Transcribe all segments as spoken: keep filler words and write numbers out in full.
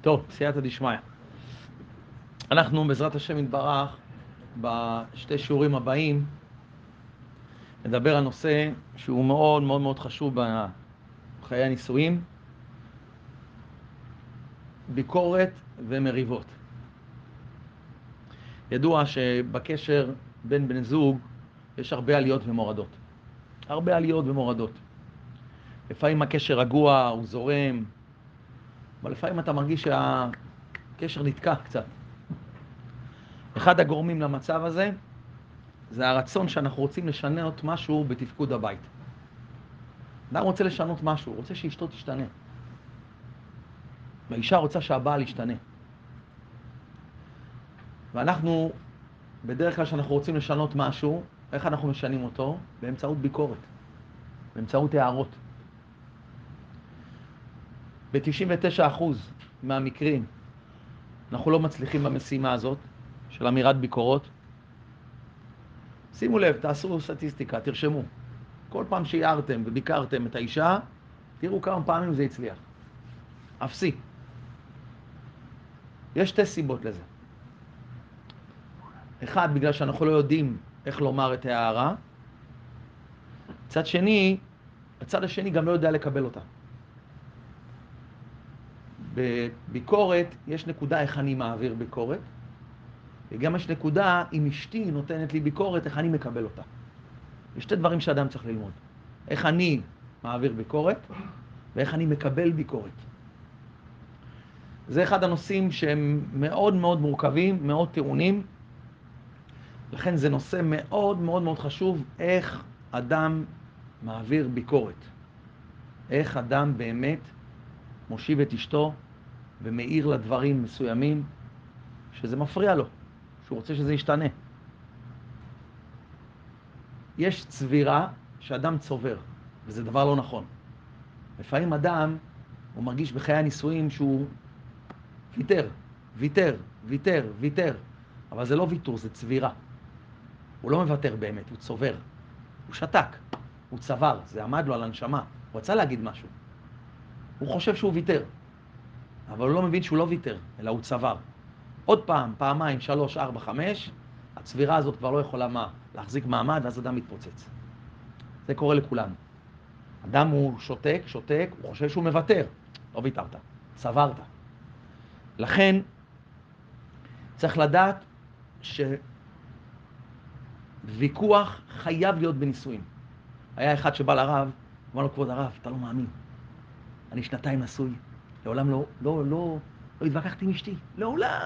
טוב, סייעתא דשמיא. אנחנו בעזרת השם יתברך בשתי שיעורים הבאים נדבר על נושא שהוא מאוד מאוד מאוד חשוב בחיי הנישואים, ביקורת ומריבות. ידוע שבקשר בין בני זוג יש הרבה עליות ומורדות. הרבה עליות ומורדות. לפעמים הקשר רגוע, הוא זורם, אבל לפעמים אתה מרגיש שהקשר נתקע קצת. אחד הגורמים למצב הזה זה הרצון שאנחנו רוצים לשנות משהו בתפקוד הבית. אדם רוצה לשנות משהו, הוא רוצה שאשתו תשתנה. והאישה רוצה שהבעל ישתנה. ואנחנו, בדרך כלל שאנחנו רוצים לשנות משהו, איך אנחנו משנים אותו? באמצעות ביקורת, באמצעות הערות. ב-תשעים ותשעה אחוז מהמקרים אנחנו לא מצליחים במשימה הזאת של אמירת ביקורות. שימו לב, תעשו סטטיסטיקה, תרשמו. כל פעם שהערתם וביקרתם את האישה, תראו כמה פעמים זה הצליח. אפסי. יש שתי סיבות לזה. אחד, בגלל שאנחנו לא יודעים איך לומר את ההערה. צד שני, הצד השני גם לא יודע לקבל אותה. בביקורת יש נקודה איך אני מעביר ביקורת, וגם יש נקודה אם אשתי נותנת לי ביקורת, איך אני מקבל אותה. יש שתי דברים שאדם צריך ללמוד. איך אני מעביר ביקורת, ואיך אני מקבל ביקורת. זה אחד הנושאים שהם מאוד מאוד מורכבים, מאוד טעונים. לכן זה נושא מאוד מאוד מאוד חשוב, איך אדם מעביר ביקורת. איך אדם באמת מושיב את אשתו ומאיר לדברים מסוימים שזה מפריע לו, שהוא רוצה שזה ישתנה. יש צבירה שאדם צובר, וזה דבר לא נכון. לפעמים אדם, הוא מרגיש בחיי הנישואים שהוא ויתר, ויתר, ויתר, ויתר. אבל זה לא ויתור, זה צבירה. הוא לא מוותר באמת, הוא צובר. הוא שתק, הוא צבר, זה עמד לו על הנשמה. הוא רצה להגיד משהו. הוא חושב שהוא ויתר, אבל הוא לא מבין שהוא לא ויתר, אלא הוא צבר. עוד פעם, פעמיים, שלוש, ארבע, חמש, הצבירה הזאת כבר לא יכולה מה? להחזיק מעמד, ואז אדם מתפוצץ. זה קורה לכולנו. אדם הוא שותק, שותק, הוא חושב שהוא מוותר. לא ויתרת, צברת. לכן, צריך לדעת שוויכוח חייב להיות בנישואים. היה אחד שבא לרב, אמר לו, כבוד הרב, אתה לא מאמין. אני שנתיים נשוי, לעולם לא, לא, לא, לא התווכחתי עם אשתי. לעולם.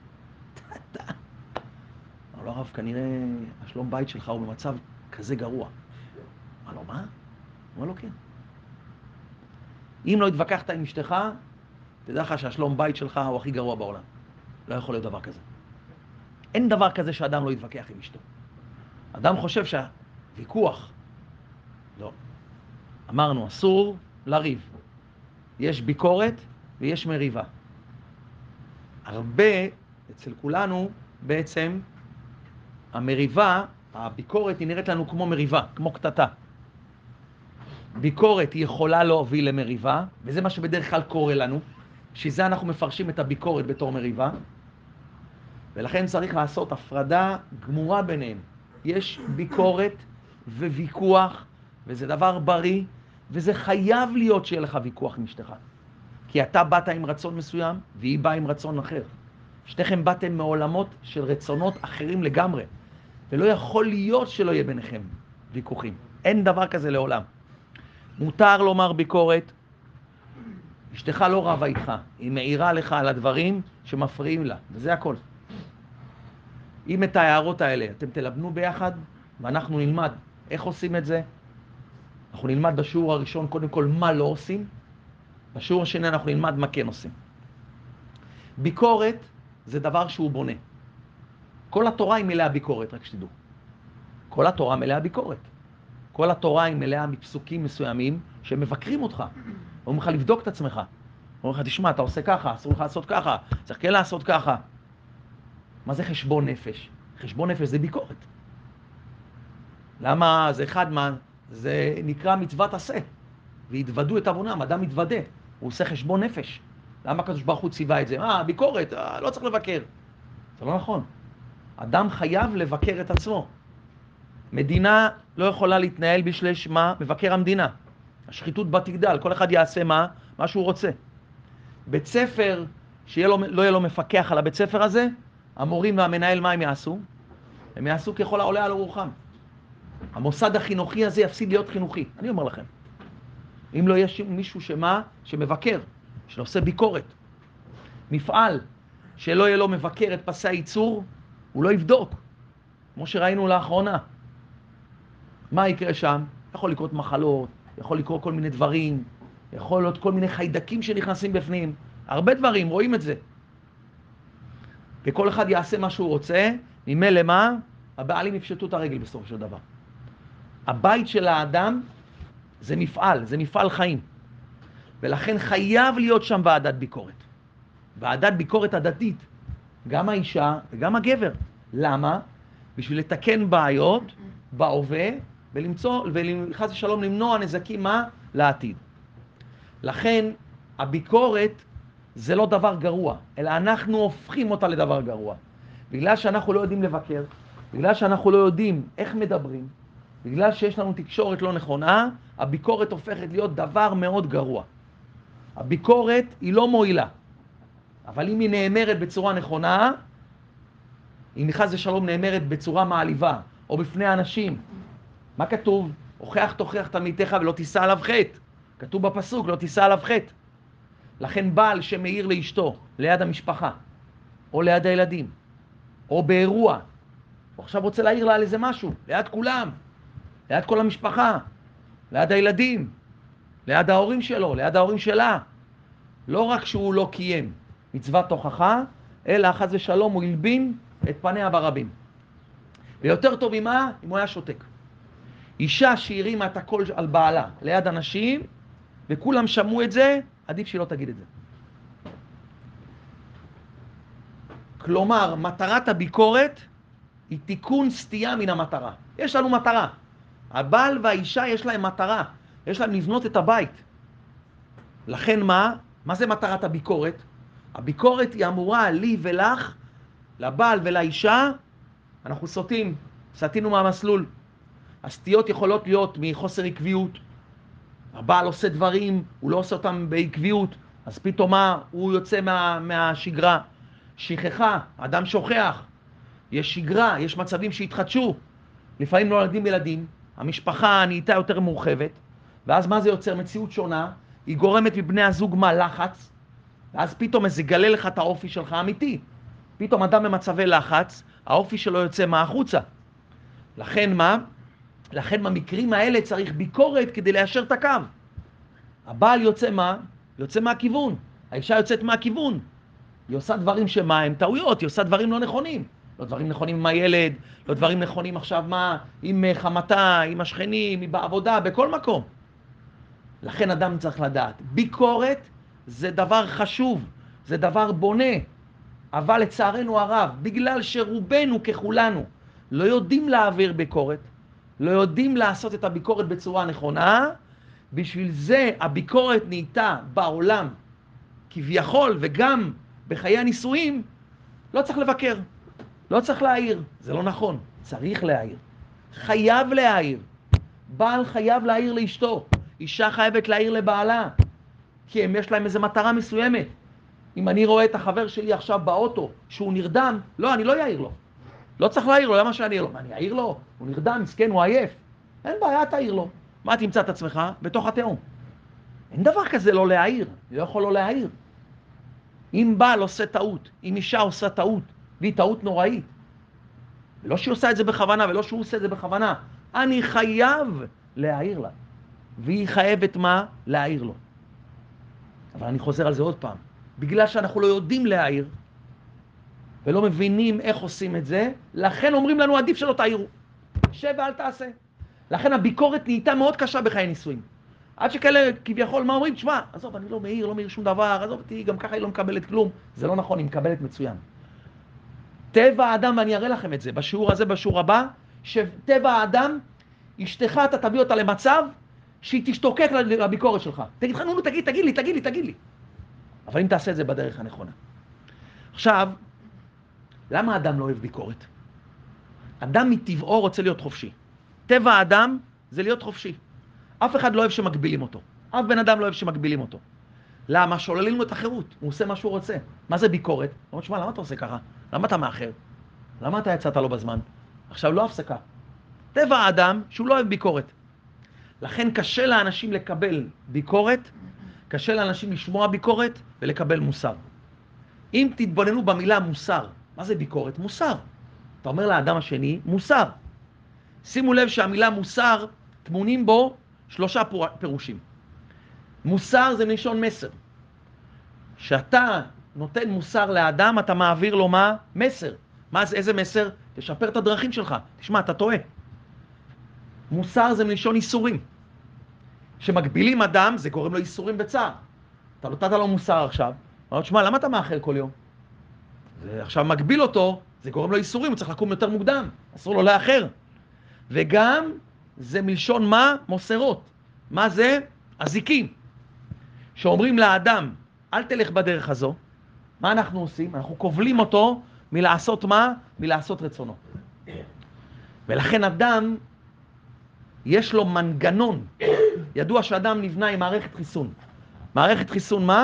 אמר לו, הרב, כנראה השלום בית שלך הוא במצב כזה גרוע. אמר לו, מה? אמר לו, כן. אם לא התווכחת עם אשתך, תדע לך שהשלום בית שלך הוא הכי גרוע בעולם. לא יכול להיות דבר כזה. אין דבר כזה שאדם לא יתווכח עם אשתו. אדם חושב שהוויכוח, לא. אמרנו, אסור לריב. יש ביקורת ויש מריבה. הרבה, אצל כולנו, בעצם, המריבה, הביקורת היא נראית לנו כמו מריבה, כמו קטטה. ביקורת היא יכולה להוביל למריבה, וזה מה שבדרך כלל קורה לנו, שזה אנחנו מפרשים את הביקורת בתור מריבה, ולכן צריך לעשות הפרדה גמורה ביניהם. יש ביקורת וויכוח, וזה דבר בריא, וזה חייב להיות שיהיה לך ויכוח עם אשתך. כי אתה באת עם רצון מסוים, והיא באה עם רצון אחר. שתיכם באתם מעולמות של רצונות אחרים לגמרי, ולא יכול להיות שלא יהיה ביניכם ויכוחים. אין דבר כזה לעולם. מותר לומר ביקורת, אשתך לא רבה איתך, היא מעירה לך על הדברים שמפריעים לה, וזה הכל. אם את ההערות האלה אתם תלבנו ביחד, ואנחנו נלמד איך עושים את זה, אנחנו נלמד בשיעור הראשון קודם כל מה לא עושים, בשיעור השני אנחנו נלמד מה כן עושים. ביקורת זה דבר שהוא בונה. כל התורה היא מלאה ביקורת, רק שתדעו. כל התורה מלאה ביקורת. כל התורה היא מלאה מפסוקים מסוימים שמבקרים אותך. אומרים לך לבדוק את עצמך. אומרים לך, תשמע, אתה עושה ככה, אסור לך לעשות ככה, צריך כן לעשות ככה. מה זה חשבון נפש? חשבון נפש זה ביקורת. למה זה אחד מה? זה נקרא מצוות עשה. והתוודו את עוונם, אדם מתוודה. הוא עושה חשבון נפש. למה הקדוש ברוך הוא ציווה את זה? אה, ביקורת, אה, לא צריך לבקר. זה לא נכון. אדם חייב לבקר את עצמו. מדינה לא יכולה להתנהל בשביל מה? מבקר המדינה. השחיתות בה תגדל, כל אחד יעשה מה? מה שהוא רוצה. בית ספר, שלא יהיה לו מפקח על הבית ספר הזה, המורים והמנהל מה הם יעשו? הם יעשו ככל העולה על רוחם. המוסד החינוכי הזה יפסיד להיות חינוכי, אני אומר לכם. אם לא יש מישהו שמה? שמבקר, שעושה ביקורת. מפעל שלא יהיה לו מבקר את פסי הייצור, הוא לא יבדוק, כמו שראינו לאחרונה. מה יקרה שם? יכול לקרות מחלות, יכול לקרות כל מיני דברים, יכול להיות כל מיני חיידקים שנכנסים בפנים, הרבה דברים, רואים את זה. וכל אחד יעשה מה שהוא רוצה, ממילא מה? הבעלים יפשטו את הרגל בסוף של דבר. הבית של האדם זה מפעל, זה מפעל חיים. ולכן חייב להיות שם ועדת ביקורת. ועדת ביקורת הדתית, גם האישה וגם הגבר. למה? בשביל לתקן בעיות בהווה, ולמצוא, וחס ושלום למנוע נזקים מה? לעתיד. לכן הביקורת זה לא דבר גרוע, אלא אנחנו הופכים אותה לדבר גרוע. בגלל שאנחנו לא יודעים לבקר, בגלל שאנחנו לא יודעים איך מדברים, בגלל שיש לנו תקשורת לא נכונה, הביקורת הופכת להיות דבר מאוד גרוע. הביקורת היא לא מועילה, אבל אם היא נאמרת בצורה נכונה, אם חס ושלום נאמרת בצורה מעליבה, או בפני אנשים, מה כתוב? הוכח תוכיח את עמיתך ולא תישא עליו חטא. כתוב בפסוק, לא תישא עליו חטא. לכן בעל שמעיר לאשתו, ליד המשפחה, או ליד הילדים, או באירוע, הוא עכשיו רוצה להעיר לה על איזה משהו, ליד כולם, ליד כל המשפחה, ליד הילדים, ליד ההורים שלו, ליד ההורים שלה. לא רק שהוא לא קיים מצוות תוכחה, אלא חס ושלום הוא ילבין את פניה ברבים. ויותר טוב ממה? אם הוא היה שותק. אישה שהרימה את הקול על בעלה ליד אנשים, וכולם שמעו את זה, עדיף שהיא לא תגיד את זה. כלומר, מטרת הביקורת היא תיקון סטייה מן המטרה. יש לנו מטרה. הבעל והאישה יש להם מטרה. יש להם לבנות את הבית. לכן מה? מה זה מטרת הביקורת? הביקורת היא אמורה לי ולך, לבעל ולאישה, אנחנו סוטים, סטינו מהמסלול. הסטיות יכולות להיות מחוסר עקביות. הבעל עושה דברים, הוא לא עושה אותם בעקביות, אז פתאום מה? הוא יוצא מה, מהשגרה. שכחה, אדם שוכח. יש שגרה, יש מצבים שהתחדשו. לפעמים נולדים ילדים, המשפחה נהייתה יותר מורחבת, ואז מה זה יוצר? מציאות שונה, היא גורמת מבני הזוג מה? לחץ, ואז פתאום זה גלה לך את האופי שלך אמיתי. פתאום אדם במצבי לחץ, האופי שלו יוצא מהחוצה. לכן מה? לכן במקרים האלה צריך ביקורת כדי ליישר את הקו. הבעל יוצא מה? יוצא מהכיוון. האישה יוצאת מהכיוון. היא עושה דברים שמה הם טעויות, היא עושה דברים לא נכונים. לא דברים נכונים עם הילד, לא דברים נכונים עכשיו מה? עם חמתה, עם השכנים, עם בעבודה, בכל מקום. לכן אדם צריך לדעת. ביקורת זה דבר חשוב, זה דבר בונה. אבל לצערנו הרב, בגלל שרובנו ככולנו לא יודעים להעביר ביקורת, לא יודעים לעשות את הביקורת בצורה נכונה, בשביל זה הביקורת נהייתה בעולם כביכול וגם בחיי הנישואים, לא צריך לבקר, לא צריך להעיר. זה לא נכון, צריך להעיר. חייב להעיר. בעל חייב להעיר לאשתו, אישה חייבת להעיר לבעלה, כי הם יש להם איזו מטרה מסוימת. אם אני רואה את החבר שלי עכשיו באוטו שהוא נרדם, לא, אני לא יעיר לו. לא צריך להעיר לו, למה שאני אעיר לו? אני אעיר לו? הוא נרדם, מסכן, הוא עייף. אין בעיה, תעיר לו. מה תמצא את עצמך? בתוך התהום. אין דבר כזה לא להעיר, אני לא יכול לא להעיר. אם בעל עושה טעות, אם אישה עושה טעות, והיא טעות נוראית, ולא שהיא עושה את זה בכוונה, ולא שהוא עושה את זה בכוונה, אני חייב להעיר לה. והיא חייבת מה? להעיר לו. אבל אני חוזר על זה עוד פעם. בגלל שאנחנו לא יודעים להעיר, ולא מבינים איך עושים את זה, לכן אומרים לנו עדיף שלא תעירו. שב ואל תעשה. לכן הביקורת נהייתה מאוד קשה בחיי נישואים. עד שכאלה כביכול מה אומרים? תשמע, עזוב, אני לא מעיר, לא מעיר שום דבר, עזוב אותי, גם ככה היא לא מקבלת כלום. זה לא נכון, היא מקבלת מצוין. טבע האדם, ואני אראה לכם את זה, בשיעור הזה, בשיעור הבא, שטבע האדם, אשתך אתה תביא אותה למצב שהיא תשתוקק לביקורת שלך. תגיד לך, נו, נו, תגיד, תגיד לי, תגיד לי, תגיד לי. אבל אם תעשה את זה בדרך הנכונה. עכשיו, למה אדם לא אוהב ביקורת? אדם מטבעו רוצה להיות חופשי. טבע האדם זה להיות חופשי. אף אחד לא אוהב שמגבילים אותו. אף בן אדם לא אוהב שמגבילים אותו. למה? שוללים לו את החירות. הוא עושה מה שהוא רוצה. מה זה ביקורת? הוא אומר, שמע, למה אתה עושה ככה? למה אתה מאחר? למה אתה יצאת לו בזמן? עכשיו לא הפסקה. טבע האדם שהוא לא אוהב ביקורת. לכן קשה לאנשים לקבל ביקורת, קשה לאנשים לשמוע ביקורת ולקבל מוסר. אם תתבוננו במילה מוסר, מה זה ביקורת? מוסר. אתה אומר לאדם השני, מוסר. שימו לב שהמילה מוסר, תמונים בו שלושה פירושים. מוסר זה מלשון מסר. שאתה נותן מוסר לאדם, אתה מעביר לו מה? מסר. מה זה, איזה מסר? תשפר את הדרכים שלך. תשמע, אתה טועה. מוסר זה מלשון איסורים. שמגבילים אדם, זה גורם לו איסורים בצער. אתה נתת לו מוסר עכשיו, הוא אומר, תשמע, למה אתה מאחר כל יום? זה עכשיו מגביל אותו, זה גורם לו איסורים, הוא צריך לקום יותר מוקדם, אסור לו לאחר. וגם זה מלשון מה? מוסרות. מה זה? הזיקים. שאומרים לאדם, אל תלך בדרך הזו. מה אנחנו עושים? אנחנו קובלים אותו מלעשות מה? מלעשות רצונו. ולכן אדם, יש לו מנגנון. ידוע שאדם נבנה עם מערכת חיסון. מערכת חיסון מה?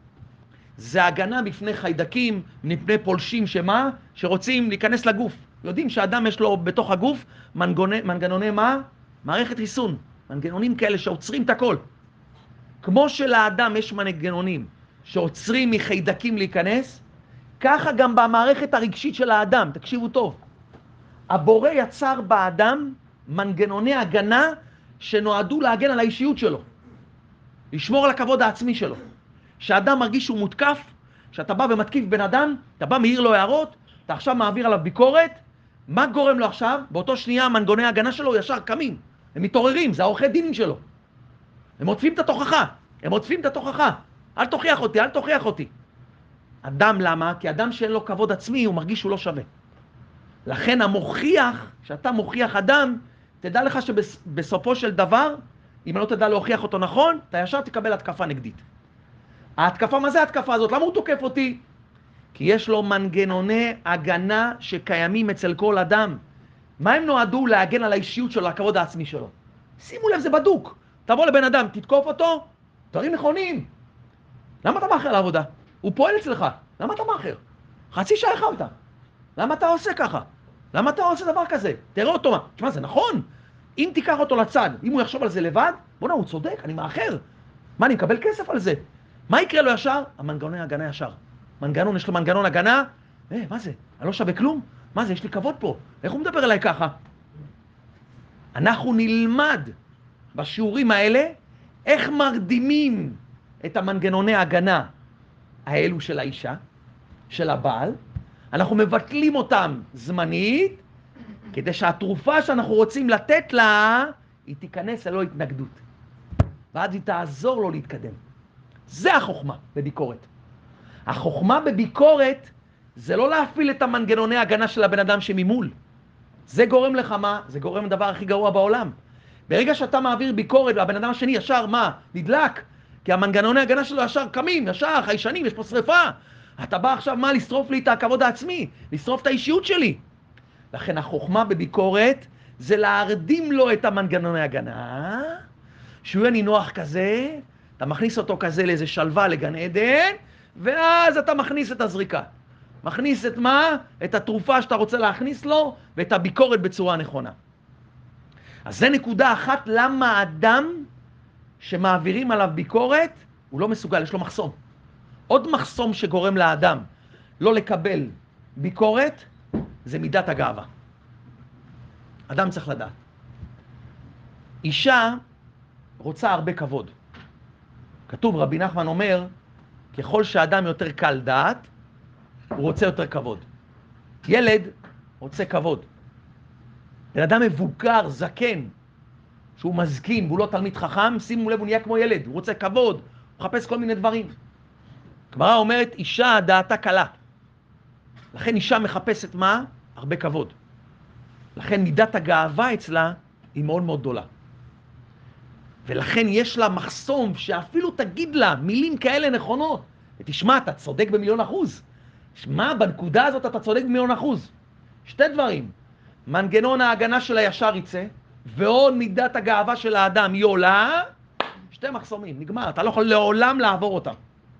זה הגנה בפני חיידקים, מפני פולשים שמה? שרוצים להיכנס לגוף. יודעים שאדם יש לו בתוך הגוף מנגנוני, מנגנוני מה? מערכת חיסון. מנגנונים כאלה שעוצרים את הכל. כמו שלאדם יש מנגנונים שעוצרים מחיידקים להיכנס, ככה גם במערכת הרגשית של האדם. תקשיבו טוב. הבורא יצר באדם מנגנוני הגנה שנועדו להגן על האישיות שלו. לשמור על הכבוד העצמי שלו. שהאדם מרגיש שהוא מותקף, שאתה בא ומתקיף בן אדם, אתה בא מעיר לו הערות, אתה עכשיו מעביר עליו ביקורת, מה גורם לו עכשיו? באותו שנייה מנגנוני ההגנה שלו ישר קמים. הם מתעוררים, זה העורכי דינים שלו. הם עוטפים את התוכחה, הם עוטפים את התוכחה. אל תוכיח אותי, אל תוכיח אותי. אדם למה? כי אדם שאין לו כבוד עצמי, הוא מרגיש שהוא לא שווה. לכן המוכיח, שאתה מוכיח אדם, תדע לך שבסופו של דבר, אם לא תדע להוכיח אותו נכון, אתה ישר תקבל התקפה נגדית. ההתקפה, מה זה ההתקפה הזאת? למה הוא תוקף אותי? כי יש לו מנגנוני הגנה שקיימים אצל כל אדם. מה הם נועדו להגן על האישיות שלו, הכבוד העצמי שלו? שימו לב, זה בדוק. תבוא לבן אדם, תתקוף אותו, דברים נכונים. למה אתה מאחר לעבודה? הוא פועל אצלך. למה אתה מאחר? חצי שעה איחרת. למה אתה עושה ככה? למה אתה עושה דבר כזה? תראה אותו מה. תשמע, זה נכון. אם תיקח אותו לצד, אם הוא יחשוב על זה לבד, בוא נה, הוא צודק, אני מאחר. מה, אני מקבל כסף על זה? מה יקרה לו ישר? המנגנון הגנה ישר. מנגנון, יש לו מנגנון הגנה. אה, מה זה? אני לא שווה כלום? מה זה? יש לי כבוד פה. איך הוא מדבר אליי ככה? אנחנו נלמד בשיעורים האלה איך מרדימים את המנגנוני הגנה האלו של האישה, של הבעל. אנחנו מבטלים אותם זמנית, כדי שהתרופה שאנחנו רוצים לתת לה, היא תיכנס ללא התנגדות. ואז היא תעזור לו להתקדם. זה החוכמה בביקורת. החוכמה בביקורת זה לא להפעיל את המנגנוני הגנה של הבן אדם שממול. זה גורם לך מה? זה גורם לדבר הכי גרוע בעולם. ברגע שאתה מעביר ביקורת והבן אדם השני ישר מה? נדלק. כי המנגנוני הגנה שלו ישר קמים, ישר חיישנים, יש פה שריפה. אתה בא עכשיו מה? לשרוף לי את הכבוד העצמי, לשרוף את האישיות שלי. לכן החוכמה בביקורת זה להרדים לו את המנגנוני הגנה, שהוא יהיה נינוח כזה, אתה מכניס אותו כזה לאיזה שלווה לגן עדן, ואז אתה מכניס את הזריקה. מכניס את מה? את התרופה שאתה רוצה להכניס לו, ואת הביקורת בצורה נכונה. אז זה נקודה אחת, למה אדם שמעבירים עליו ביקורת, הוא לא מסוגל, יש לו מחסום. עוד מחסום שגורם לאדם לא לקבל ביקורת, זה מידת הגאווה. אדם צריך לדעת. אישה רוצה הרבה כבוד. כתוב, רבי נחמן אומר, ככל שאדם יותר קל דעת, הוא רוצה יותר כבוד. ילד רוצה כבוד. בן אדם מבוגר, זקן, שהוא מזקין והוא לא תלמיד חכם, שימו לב, הוא נהיה כמו ילד, הוא רוצה כבוד, הוא מחפש כל מיני דברים. הגמרא אומרת, אישה דעתה קלה. לכן אישה מחפשת מה? הרבה כבוד. לכן מידת הגאווה אצלה היא מאוד מאוד גדולה. ולכן יש לה מחסום שאפילו תגיד לה מילים כאלה נכונות, ותשמע, אתה צודק במיליון אחוז. מה, בנקודה הזאת אתה צודק במיליון אחוז. שתי דברים. מנגנון ההגנה של הישר יצא, ועוד מידת הגאווה של האדם היא עולה, שתי מחסומים, נגמר. אתה לא יכול לעולם לעבור אותם.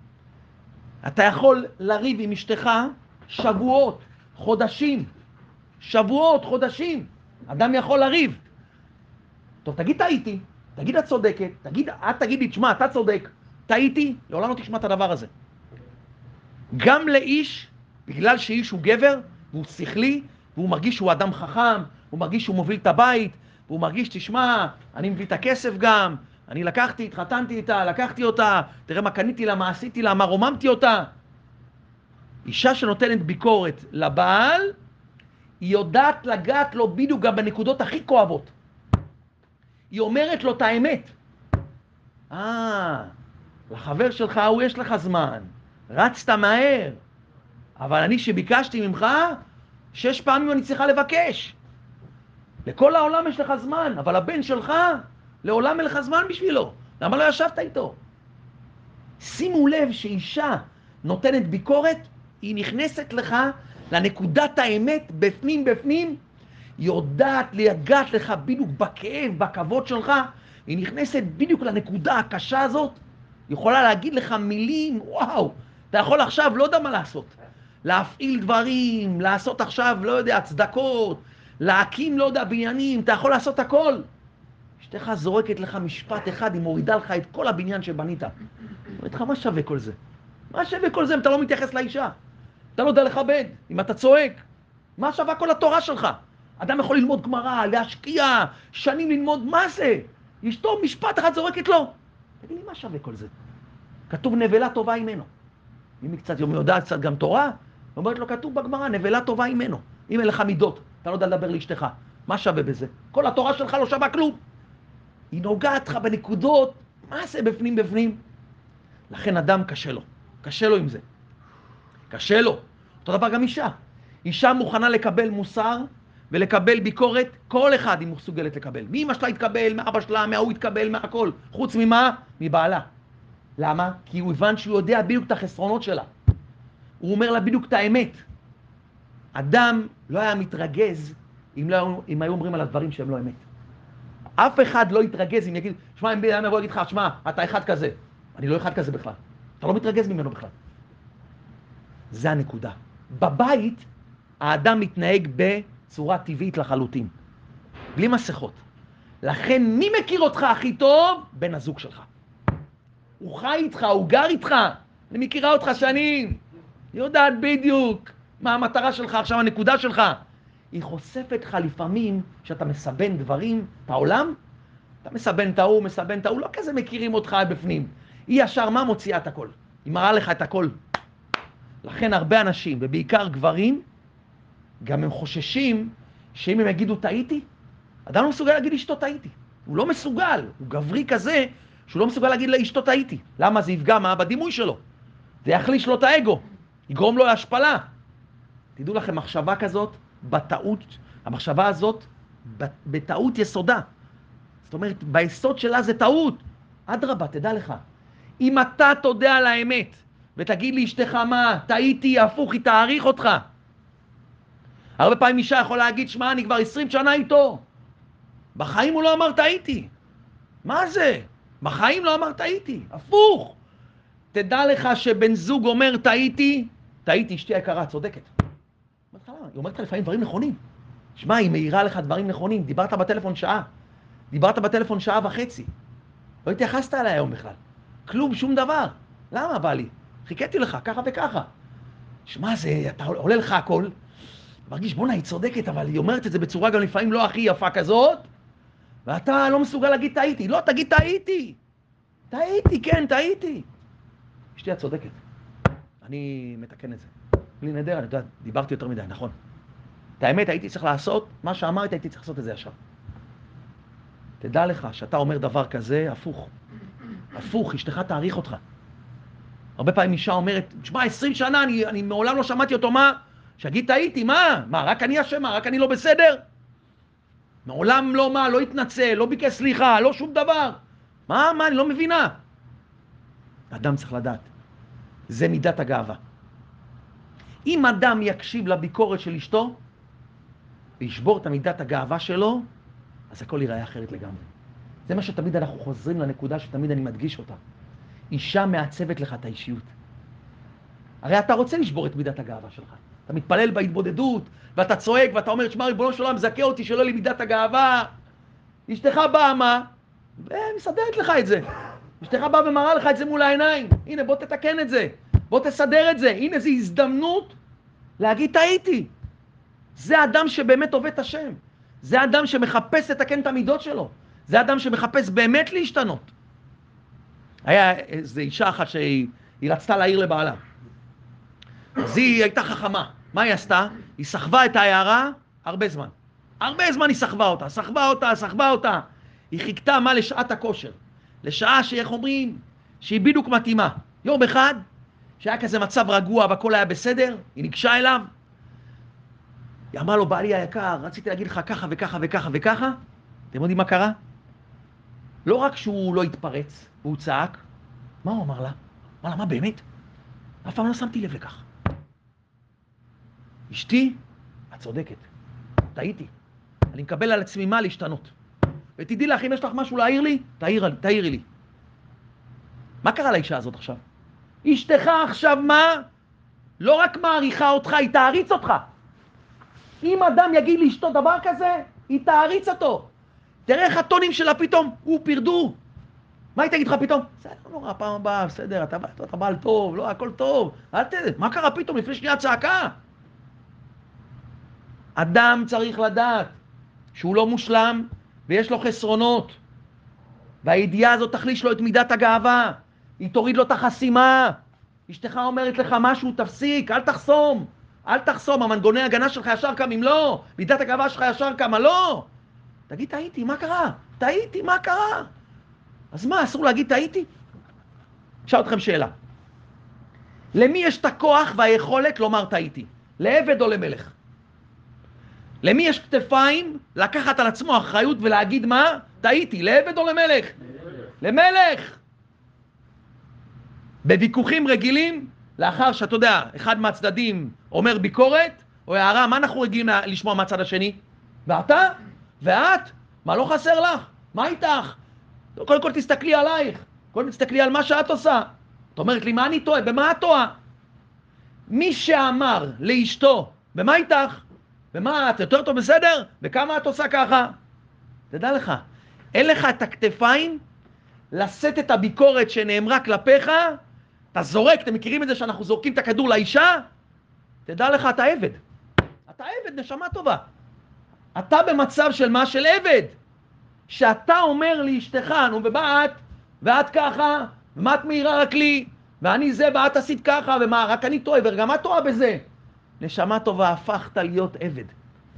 אתה יכול לריב עם אשתך שבועות, חודשים. שבועות, חודשים. אדם יכול לריב. טוב, תגיד טעיתי, תגיד את צודקת, תגיד, את תגיד לי, תשמע, אתה צודק, טעיתי, לעולם לא תשמע את הדבר הזה. גם לאיש, בגלל שאיש הוא גבר, והוא שכלי, והוא מרגיש שהוא אדם חכם, הוא מרגיש שהוא מוביל את הבית, והוא מרגיש, תשמע, אני מביא את הכסף גם, אני לקחתי, התחתנתי איתה, לקחתי אותה, תראה מה קניתי לה, מה עשיתי לה, מה רוממתי אותה. אישה שנותנת ביקורת לבעל, היא יודעת לגעת לו בדיוק גם בנקודות הכי כואבות. היא אומרת לו את האמת. אה, לחבר שלך הוא יש לך זמן, רצת מהר, אבל אני שביקשתי ממך, שש פעמים אני צריכה לבקש. לכל העולם יש לך זמן, אבל הבן שלך, לעולם אין לך זמן בשבילו. למה לא ישבת איתו? שימו לב שאישה נותנת ביקורת, היא נכנסת לך לנקודת האמת, בפנים בפנים, היא יודעת לגעת לך בדיוק בכאב, בכבוד שלך, היא נכנסת בדיוק לנקודה הקשה הזאת, היא יכולה להגיד לך מילים, וואו, אתה יכול עכשיו לא יודע מה לעשות, להפעיל דברים, לעשות עכשיו, לא יודע, צדקות, להקים, לא יודע, בניינים, אתה יכול לעשות הכל. אשתך זורקת לך משפט אחד, היא מורידה לך את כל הבניין שבנית. אומרת לך, מה שווה כל זה? מה שווה כל זה אם אתה לא מתייחס לאישה? אתה לא יודע לכבד, אם אתה צועק. מה שווה כל התורה שלך? אדם יכול ללמוד גמרא, להשקיע, שנים ללמוד, מה זה? אשתו משפט אחד זורקת לו. תגיד לי, מה שווה כל זה? כתוב נבלה טובה ממנו. אם היא קצת יודעת קצת גם תורה, אומרת לו, כתוב בגמרא, נבלה טובה ממנו. אם אין לך מידות, אתה לא יודע לדבר לאשתך. מה שווה בזה? כל התורה שלך לא שווה כלום. היא נוגעת לך בנקודות, מה זה בפנים בפנים? לכן אדם קשה לו. קשה לו עם זה. קשה לו. אותו דבר גם אישה. אישה מוכנה לקבל מוסר ולקבל ביקורת, כל אחד היא מסוגלת לקבל. מאמא שלה יתקבל, מאבא שלה, מההוא יתקבל, מהכל. חוץ ממה? מבעלה. למה? כי הוא הבן שהוא יודע בדיוק את החסרונות שלה. הוא אומר לה בדיוק את האמת. אדם לא היה מתרגז אם, לא, אם היו אומרים על הדברים שהם לא אמת. אף אחד לא יתרגז אם יגיד, שמע, אם בן אדם יבוא להגיד לך, שמע, אתה אחד כזה. אני לא אחד כזה בכלל. אתה לא מתרגז ממנו בכלל. זה הנקודה. בבית, האדם מתנהג בצורה טבעית לחלוטין. בלי מסכות. לכן, מי מכיר אותך הכי טוב? בן הזוג שלך. הוא חי איתך, הוא גר איתך. אני מכירה אותך שנים. היא יודעת בדיוק מה המטרה שלך, עכשיו הנקודה שלך. היא חושפת לך לפעמים שאתה מסבן דברים, את העולם, אתה מסבן את ההוא, מסבן את ההוא, לא כזה מכירים אותך בפנים. היא ישר מה מוציאה את הכל? היא מראה לך את הכל. לכן הרבה אנשים, ובעיקר גברים, גם הם חוששים שאם הם יגידו טעיתי, אדם לא מסוגל להגיד לאשתו טעיתי. הוא לא מסוגל, הוא גברי כזה שהוא לא מסוגל להגיד לאשתו טעיתי. למה? זה יפגע מה? בדימוי שלו. זה יחליש לו את האגו, יגרום לו להשפלה. תדעו לכם, מחשבה כזאת, בטעות, המחשבה הזאת, בטעות יסודה. זאת אומרת, ביסוד שלה זה טעות. אדרבה, תדע לך. אם אתה תודה על האמת, ותגיד לי אשתך מה, טעיתי, הפוך, היא תעריך אותך. הרבה פעמים אישה יכול להגיד, שמע, אני כבר עשרים שנה איתו. בחיים הוא לא אמר טעיתי. מה זה? בחיים לא אמר טעיתי. הפוך. תדע לך שבן זוג אומר טעיתי, טעיתי, אשתי היקרה, צודקת. היא אומרת לך לפעמים דברים נכונים. שמע, היא מאירה לך דברים נכונים. דיברת בטלפון שעה. דיברת בטלפון שעה וחצי. לא התייחסת עליי היום בכלל. כלום, שום דבר. למה בא לי? חיכיתי לך, ככה וככה. שמע, זה, אתה עולה לך הכל. מרגיש, בונה, היא צודקת, אבל היא אומרת את זה בצורה גם לפעמים לא הכי יפה כזאת. ואתה לא מסוגל להגיד טעיתי. לא, תגיד טעיתי. טעיתי, כן, טעיתי. אשתי את צודקת. אני מתקן את זה. בלי נדר, אני יודע, דיברתי יותר מדי, נכון. את האמת, הייתי צריך לעשות, מה שאמרת, הייתי צריך לעשות את זה ישר. תדע לך שאתה אומר דבר כזה, הפוך. הפוך, אשתך תעריך אותך. הרבה פעמים אישה אומרת, תשמע, עשרים שנה, אני, אני מעולם לא שמעתי אותו, מה? שגיד, טעיתי, מה? מה, רק אני אשמה, רק אני לא בסדר? מעולם לא מה, לא התנצל, לא ביקש סליחה, לא שום דבר. מה, מה, אני לא מבינה. האדם צריך לדעת. זה מידת הגאווה. אם אדם יקשיב לביקורת של אשתו, וישבור את מידת הגאווה שלו, אז הכל ייראה אחרת לגמרי. זה מה שתמיד אנחנו חוזרים לנקודה שתמיד אני מדגיש אותה. אישה מעצבת לך את האישיות. הרי אתה רוצה לשבור את מידת הגאווה שלך. אתה מתפלל בהתבודדות, ואתה צועק, ואתה אומר, תשמע, ריבונו של עולם, זכה אותי שלא לי מידת הגאווה. אשתך באה, מה? ומסדרת לך את זה. אשתך באה ומראה לך את זה מול העיניים. הנה, בוא תתקן את זה. בוא תסדר את זה. הנה, זו הזדמנות להגיד, טעיתי. זה אדם שבאמת עובד את השם. זה אדם שמחפש לתקן את המידות שלו. זה אדם שמחפש באמת להשתנות. היה איזו אישה אחת שהיא רצתה להעיר לבעלה. אז היא הייתה חכמה. מה היא עשתה? היא סחבה את העיירה הרבה זמן. הרבה זמן היא סחבה אותה, סחבה אותה, סחבה אותה. היא חיכתה מה לשעת הכושר. לשעה שאיך אומרים, שהיא בדיוק מתאימה. יום אחד, שהיה כזה מצב רגוע והכל היה בסדר, היא ניגשה אליו. היא אמרה לו, בעלי היקר, רציתי להגיד לך ככה וככה וככה וככה. אתם יודעים מה קרה? לא רק שהוא לא התפרץ, והוא צעק. מה הוא אמר לה? אמר לה, מה באמת? אף פעם לא שמתי לב לכך. אשתי, את צודקת. טעיתי. אני מקבל על עצמי מה להשתנות. ותדעי לך, אם יש לך משהו להעיר לי, תעיר, תעירי לי. מה קרה לאישה הזאת עכשיו? אשתך עכשיו מה? לא רק מעריכה אותך, היא תעריץ אותך. אם אדם יגיד לאשתו דבר כזה, היא תעריץ אותו. תראה איך הטונים שלה פתאום, הוא פרדו. מה היא תגיד לך פתאום? בסדר, לא, הפעם הבאה, בסדר, אתה, אתה, אתה בעל טוב, לא, הכל טוב. אל תדע, מה קרה פתאום לפני שנייה צעקה? אדם צריך לדעת שהוא לא מושלם ויש לו חסרונות. והידיעה הזאת תחליש לו את מידת הגאווה. היא תוריד לו את החסימה. אשתך אומרת לך משהו, תפסיק, אל תחסום. אל תחסום, המנגוני הגנה שלך ישר קם, אם לא. מידת הגאווה שלך ישר קמה, לא. תגיד, טעיתי, מה קרה? טעיתי, מה קרה? אז מה, אסור להגיד טעיתי? אשאל אתכם שאלה. למי יש את הכוח והיכולת לומר טעיתי? לעבד או למלך? למי יש כתפיים לקחת על עצמו אחריות ולהגיד מה? טעיתי, לעבד או למלך? למלך! בוויכוחים רגילים, לאחר שאתה יודע, אחד מהצדדים אומר ביקורת או הערה, מה אנחנו רגילים לשמוע מהצד השני? ואתה? ואת? מה לא חסר לך? מה איתך? קודם כל תסתכלי עלייך, קודם תסתכלי על מה שאת עושה. את אומרת לי, מה אני טועה? במה את טועה? מי שאמר לאשתו, במה איתך? במה את יותר טוב בסדר? וכמה את עושה ככה? תדע לך, אין לך את הכתפיים לשאת את הביקורת שנאמרה כלפיך, אתה זורק, אתם מכירים את זה שאנחנו זורקים את הכדור לאישה? תדע לך, אתה עבד. אתה עבד, נשמה טובה. אתה במצב של מה? של עבד. שאתה אומר לאשתך, נו, ומה את? ואת ככה? ומה את מהירה רק לי? ואני זה, ואת עשית ככה, ומה? רק אני טועה, וגם את טועה בזה. נשמה טובה, הפכת להיות עבד.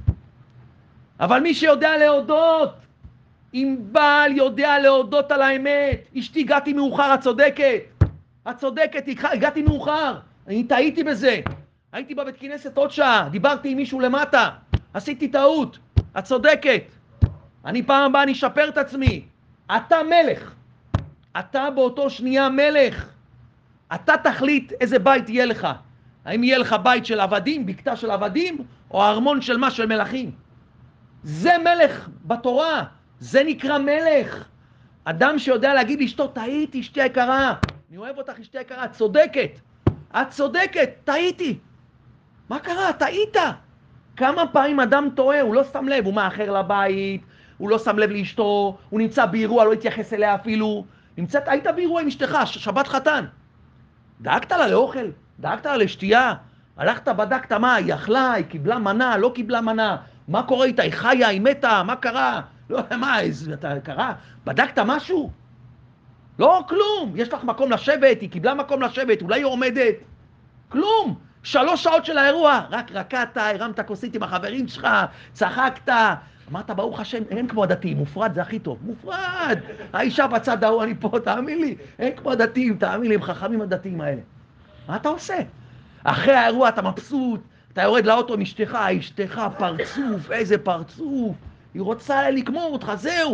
אבל מי שיודע להודות, אם בעל יודע להודות על האמת, אשתי, הגעתי מאוחר, את צודקת. את צודקת, הגעתי מאוחר. אני טעיתי בזה. הייתי בבית כנסת עוד שעה, דיברתי עם מישהו למטה, עשיתי טעות. את צודקת. אני פעם הבאה, אני אשפר את עצמי. אתה מלך. אתה באותו שנייה מלך. אתה תחליט איזה בית יהיה לך. האם יהיה לך בית של עבדים, בקתה של עבדים, או ארמון של מה? של מלכים. זה מלך בתורה. זה נקרא מלך. אדם שיודע להגיד לאשתו, טעיתי, אשתי היקרה. אני אוהב אותך, אשתי היקרה. את צודקת. את צודקת, טעיתי. מה קרה? טעית. כמה פעמים אדם טועה, הוא לא שם לב, הוא מאחר לבית, הוא לא שם לב לאשתו, הוא נמצא באירוע, לא התייחס אליה אפילו. נמצאת, היית באירוע עם אשתך, שבת חתן. דאגת לה לאוכל, דאגת לה לשתייה, הלכת, בדקת מה, היא אכלה, היא קיבלה מנה, לא קיבלה מנה, מה קורה איתה, היא חיה, היא מתה, מה קרה? לא, מה, אתה קרה? בדקת משהו? לא, כלום. יש לך מקום לשבת, היא קיבלה מקום לשבת, אולי היא עומדת. כלום. שלוש שעות של האירוע, רק רקעת, הרמת כוסית עם החברים שלך, צחקת, אמרת, ברוך השם, אין כמו הדתיים, מופרד זה הכי טוב, מופרד. האישה בצד ההוא, אני פה, תאמין לי, אין כמו הדתיים, תאמין לי, הם חכמים הדתיים האלה. מה אתה עושה? אחרי האירוע אתה מבסוט, אתה יורד לאוטו עם אשתך, אשתך פרצוף, איזה פרצוף, היא רוצה לקמור אותך, זהו.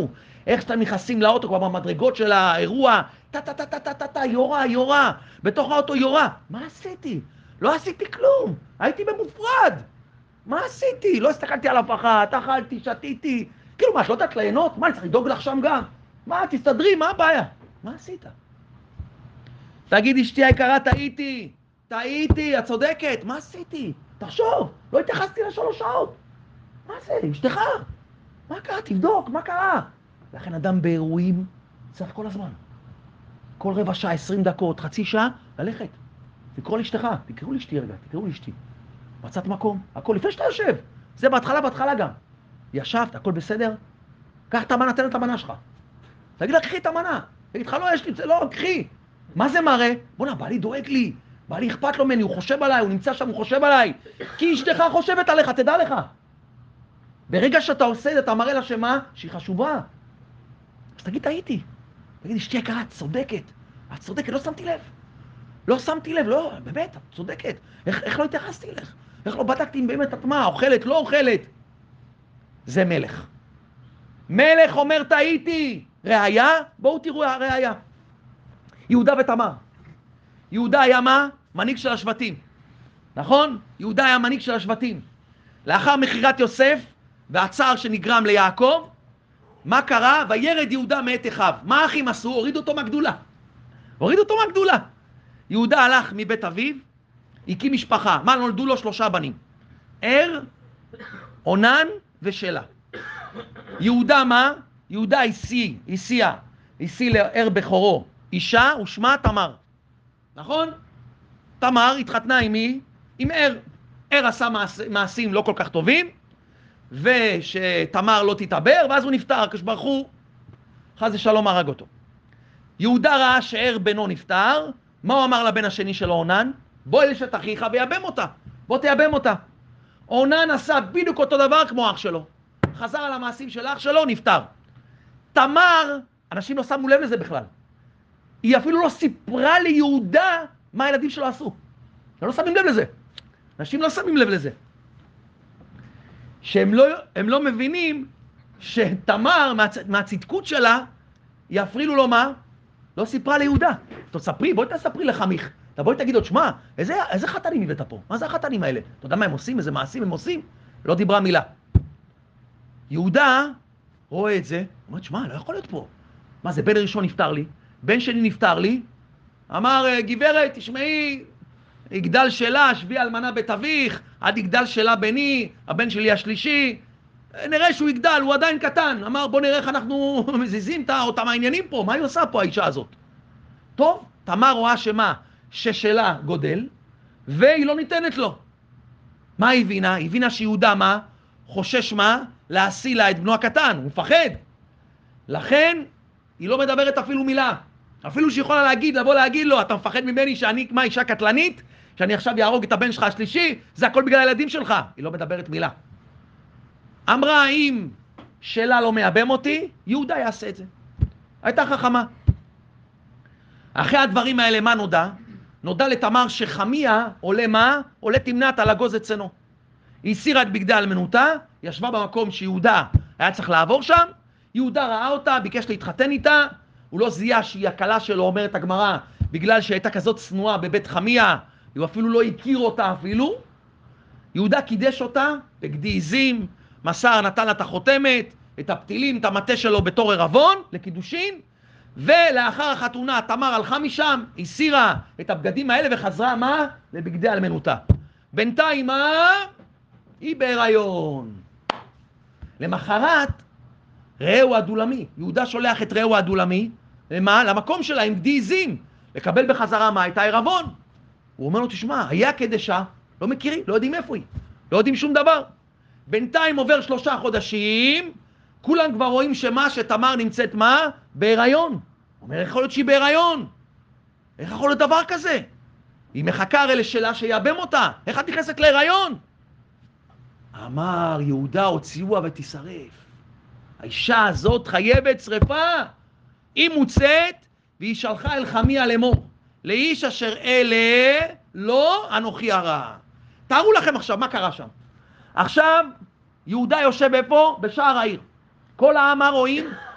איך שאתם נכנסים לאוטו כבר במדרגות של האירוע, טה טה טה טה טה טה טה, יורה, יורה, בתוך האוטו יורה. מה עשיתי? לא עשיתי כלום, הייתי במופרד. מה עשיתי? לא הסתכלתי על אף אחת, אכלתי, שתיתי. כאילו מה, את לא יודעת ליהנות? מה, אני צריך לדאוג לך שם גם? מה, תסתדרי, מה הבעיה? מה עשית? תגיד, אשתי היקרה, טעיתי, טעיתי, את צודקת, מה עשיתי? תחשוב, לא התייחסתי לשלוש שעות. מה זה? אשתך? מה קרה? תבדוק, מה קרה? לכן אדם באירועים צריך כל הזמן. כל רבע שעה, עשרים דקות, חצי שעה, ללכת. תקראו לאשתך, תקראו לאשתי רגע, תקראו לאשתי. מצאת מקום, הכל לפני שאתה יושב. זה בהתחלה, בהתחלה גם. ישבת, הכל בסדר? קח את המנה, תן את המנה שלך. תגיד לה, קחי את המנה. תגיד לך, לא, יש לי, לא, קחי. מה זה מראה? בוא'נה, בעלי דואג לי. בעלי אכפת לו ממני, הוא חושב עליי, הוא נמצא שם, הוא חושב עליי. כי אשתך חושבת עליך, תדע לך. ברגע שאתה עושה את זה, אתה מראה לה שמה? שהיא חשובה. אז תגיד, טעיתי. תגיד, אשתי יקרה, את צודקת. את צודקת, לא שמתי לב. לא שמתי לב, לא, באמת, את צודקת. איך, איך לא התייחסתי לך? איך לא בדקתי אם באמת את מה, אוכלת, לא אוכלת? זה מלך. מלך אומר, טעיתי. ראיה? בואו תראו הראיה. יהודה ותמר. יהודה היה מה? מנהיג של השבטים. נכון? יהודה היה מנהיג של השבטים. לאחר מחירת יוסף והצער שנגרם ליעקב, מה קרה? וירד יהודה מאת אחיו. מה האחים עשו? הורידו אותו מהגדולה. הורידו אותו מהגדולה. יהודה הלך מבית אביו, הקים משפחה. מה, נולדו לו שלושה בנים? ער, עונן ושלה. יהודה מה? יהודה השיא, הסיע, השיא לער בכורו. אישה ושמה תמר. נכון? תמר התחתנה עם מי? עם ער. ער עשה מעש, מעשים לא כל כך טובים, ושתמר לא תתעבר, ואז הוא נפטר, הקדוש ברוך הוא חס ושלום הרג אותו. יהודה ראה שער בנו נפטר, מה הוא אמר לבן השני שלו, עונן? בוא אל אשת אחיך ויבם אותה, בוא תייבם אותה. עונן עשה בדיוק אותו דבר כמו אח שלו, חזר על המעשים של אח שלו, נפטר. תמר, אנשים לא שמו לב לזה בכלל, היא אפילו לא סיפרה ליהודה מה הילדים שלו עשו. הם לא שמים לב לזה. אנשים לא שמים לב לזה. שהם לא, הם לא מבינים שתמר, מהצ... מהצדקות שלה, היא אפילו לא מה? לא סיפרה ליהודה. תספרי, בואי תספרי לחמיך. בואי תגיד עוד, שמה, איזה, איזה חתנים הבאת פה? מה זה החתנים האלה? אתה יודע מה הם עושים? איזה מעשים הם עושים? לא דיברה מילה. יהודה רואה את זה, אומר, שמה, לא יכול להיות פה. מה זה, בן ראשון נפטר לי, בן שני נפטר לי, אמר, גברת, תשמעי, יגדל שלה, שבי אלמנה בית אביך, עד יגדל שלה בני, הבן שלי השלישי, נראה שהוא יגדל, הוא עדיין קטן. אמר, בוא נראה איך אנחנו מזיזים אותם העניינים פה, מה היא עושה פה האישה הזאת? טוב, תמר רואה שמה? ששלה גודל, והיא לא ניתנת לו. מה היא הבינה? היא הבינה שיהודה מה? חושש מה? להשיא לה את בנו הקטן, הוא מפחד. לכן, היא לא מדברת אפילו מילה. אפילו שהיא יכולה להגיד, לבוא להגיד לו, אתה מפחד ממני שאני מה, אישה קטלנית? שאני עכשיו יהרוג את הבן שלך השלישי? זה הכל בגלל הילדים שלך. היא לא מדברת מילה. אמרה, אם שלה לא מייבם אותי, יהודה יעשה את זה. הייתה חכמה. אחרי הדברים האלה, מה נודע? נודע לתמר שחמיה עולה מה? עולה תמנת על הגוז את צנו. היא הסירה את בגדי אלמנותה, ישבה במקום שיהודה היה צריך לעבור שם, יהודה ראה אותה, ביקש להתחתן איתה, הוא לא זיהה שהיא הקלה שלו, אומרת הגמרא, בגלל שהייתה כזאת צנועה בבית חמיה, הוא אפילו לא הכיר אותה אפילו. יהודה קידש אותה בגדי עזים, מסר נתן לה את החותמת, את הפתילים, את המטה שלו בתור ערבון לקידושין, ולאחר החתונה תמר הלכה משם, הסירה את הבגדים האלה וחזרה מה? לבגדי אלמנותה. בינתיים מה? היא בהיריון. למחרת רעהו הדולמי, יהודה שולח את רעהו הדולמי, למה? למקום שלה עם גדי עזים, לקבל בחזרה מה? את הערבון. הוא אומר לו, תשמע, היה קדשה, לא מכירים, לא יודעים איפה היא, לא יודעים שום דבר. בינתיים עובר שלושה חודשים, כולם כבר רואים שמה שתמר נמצאת מה? בהיריון. הוא אומר, איך יכול להיות שהיא בהיריון? איך יכול להיות דבר כזה? היא מחכה הרי לשאלה שיאבם אותה, איך את נכנסת להיריון? אמר יהודה, הוציאוה ותשרף. האישה הזאת חייבת שריפה. היא מוצאת והיא שלחה אל חמיה לאמור, לאיש אשר אלה לא אנוכי הרע. תארו לכם עכשיו מה קרה שם. עכשיו יהודה יושב איפה? בשער העיר. כל העם רואים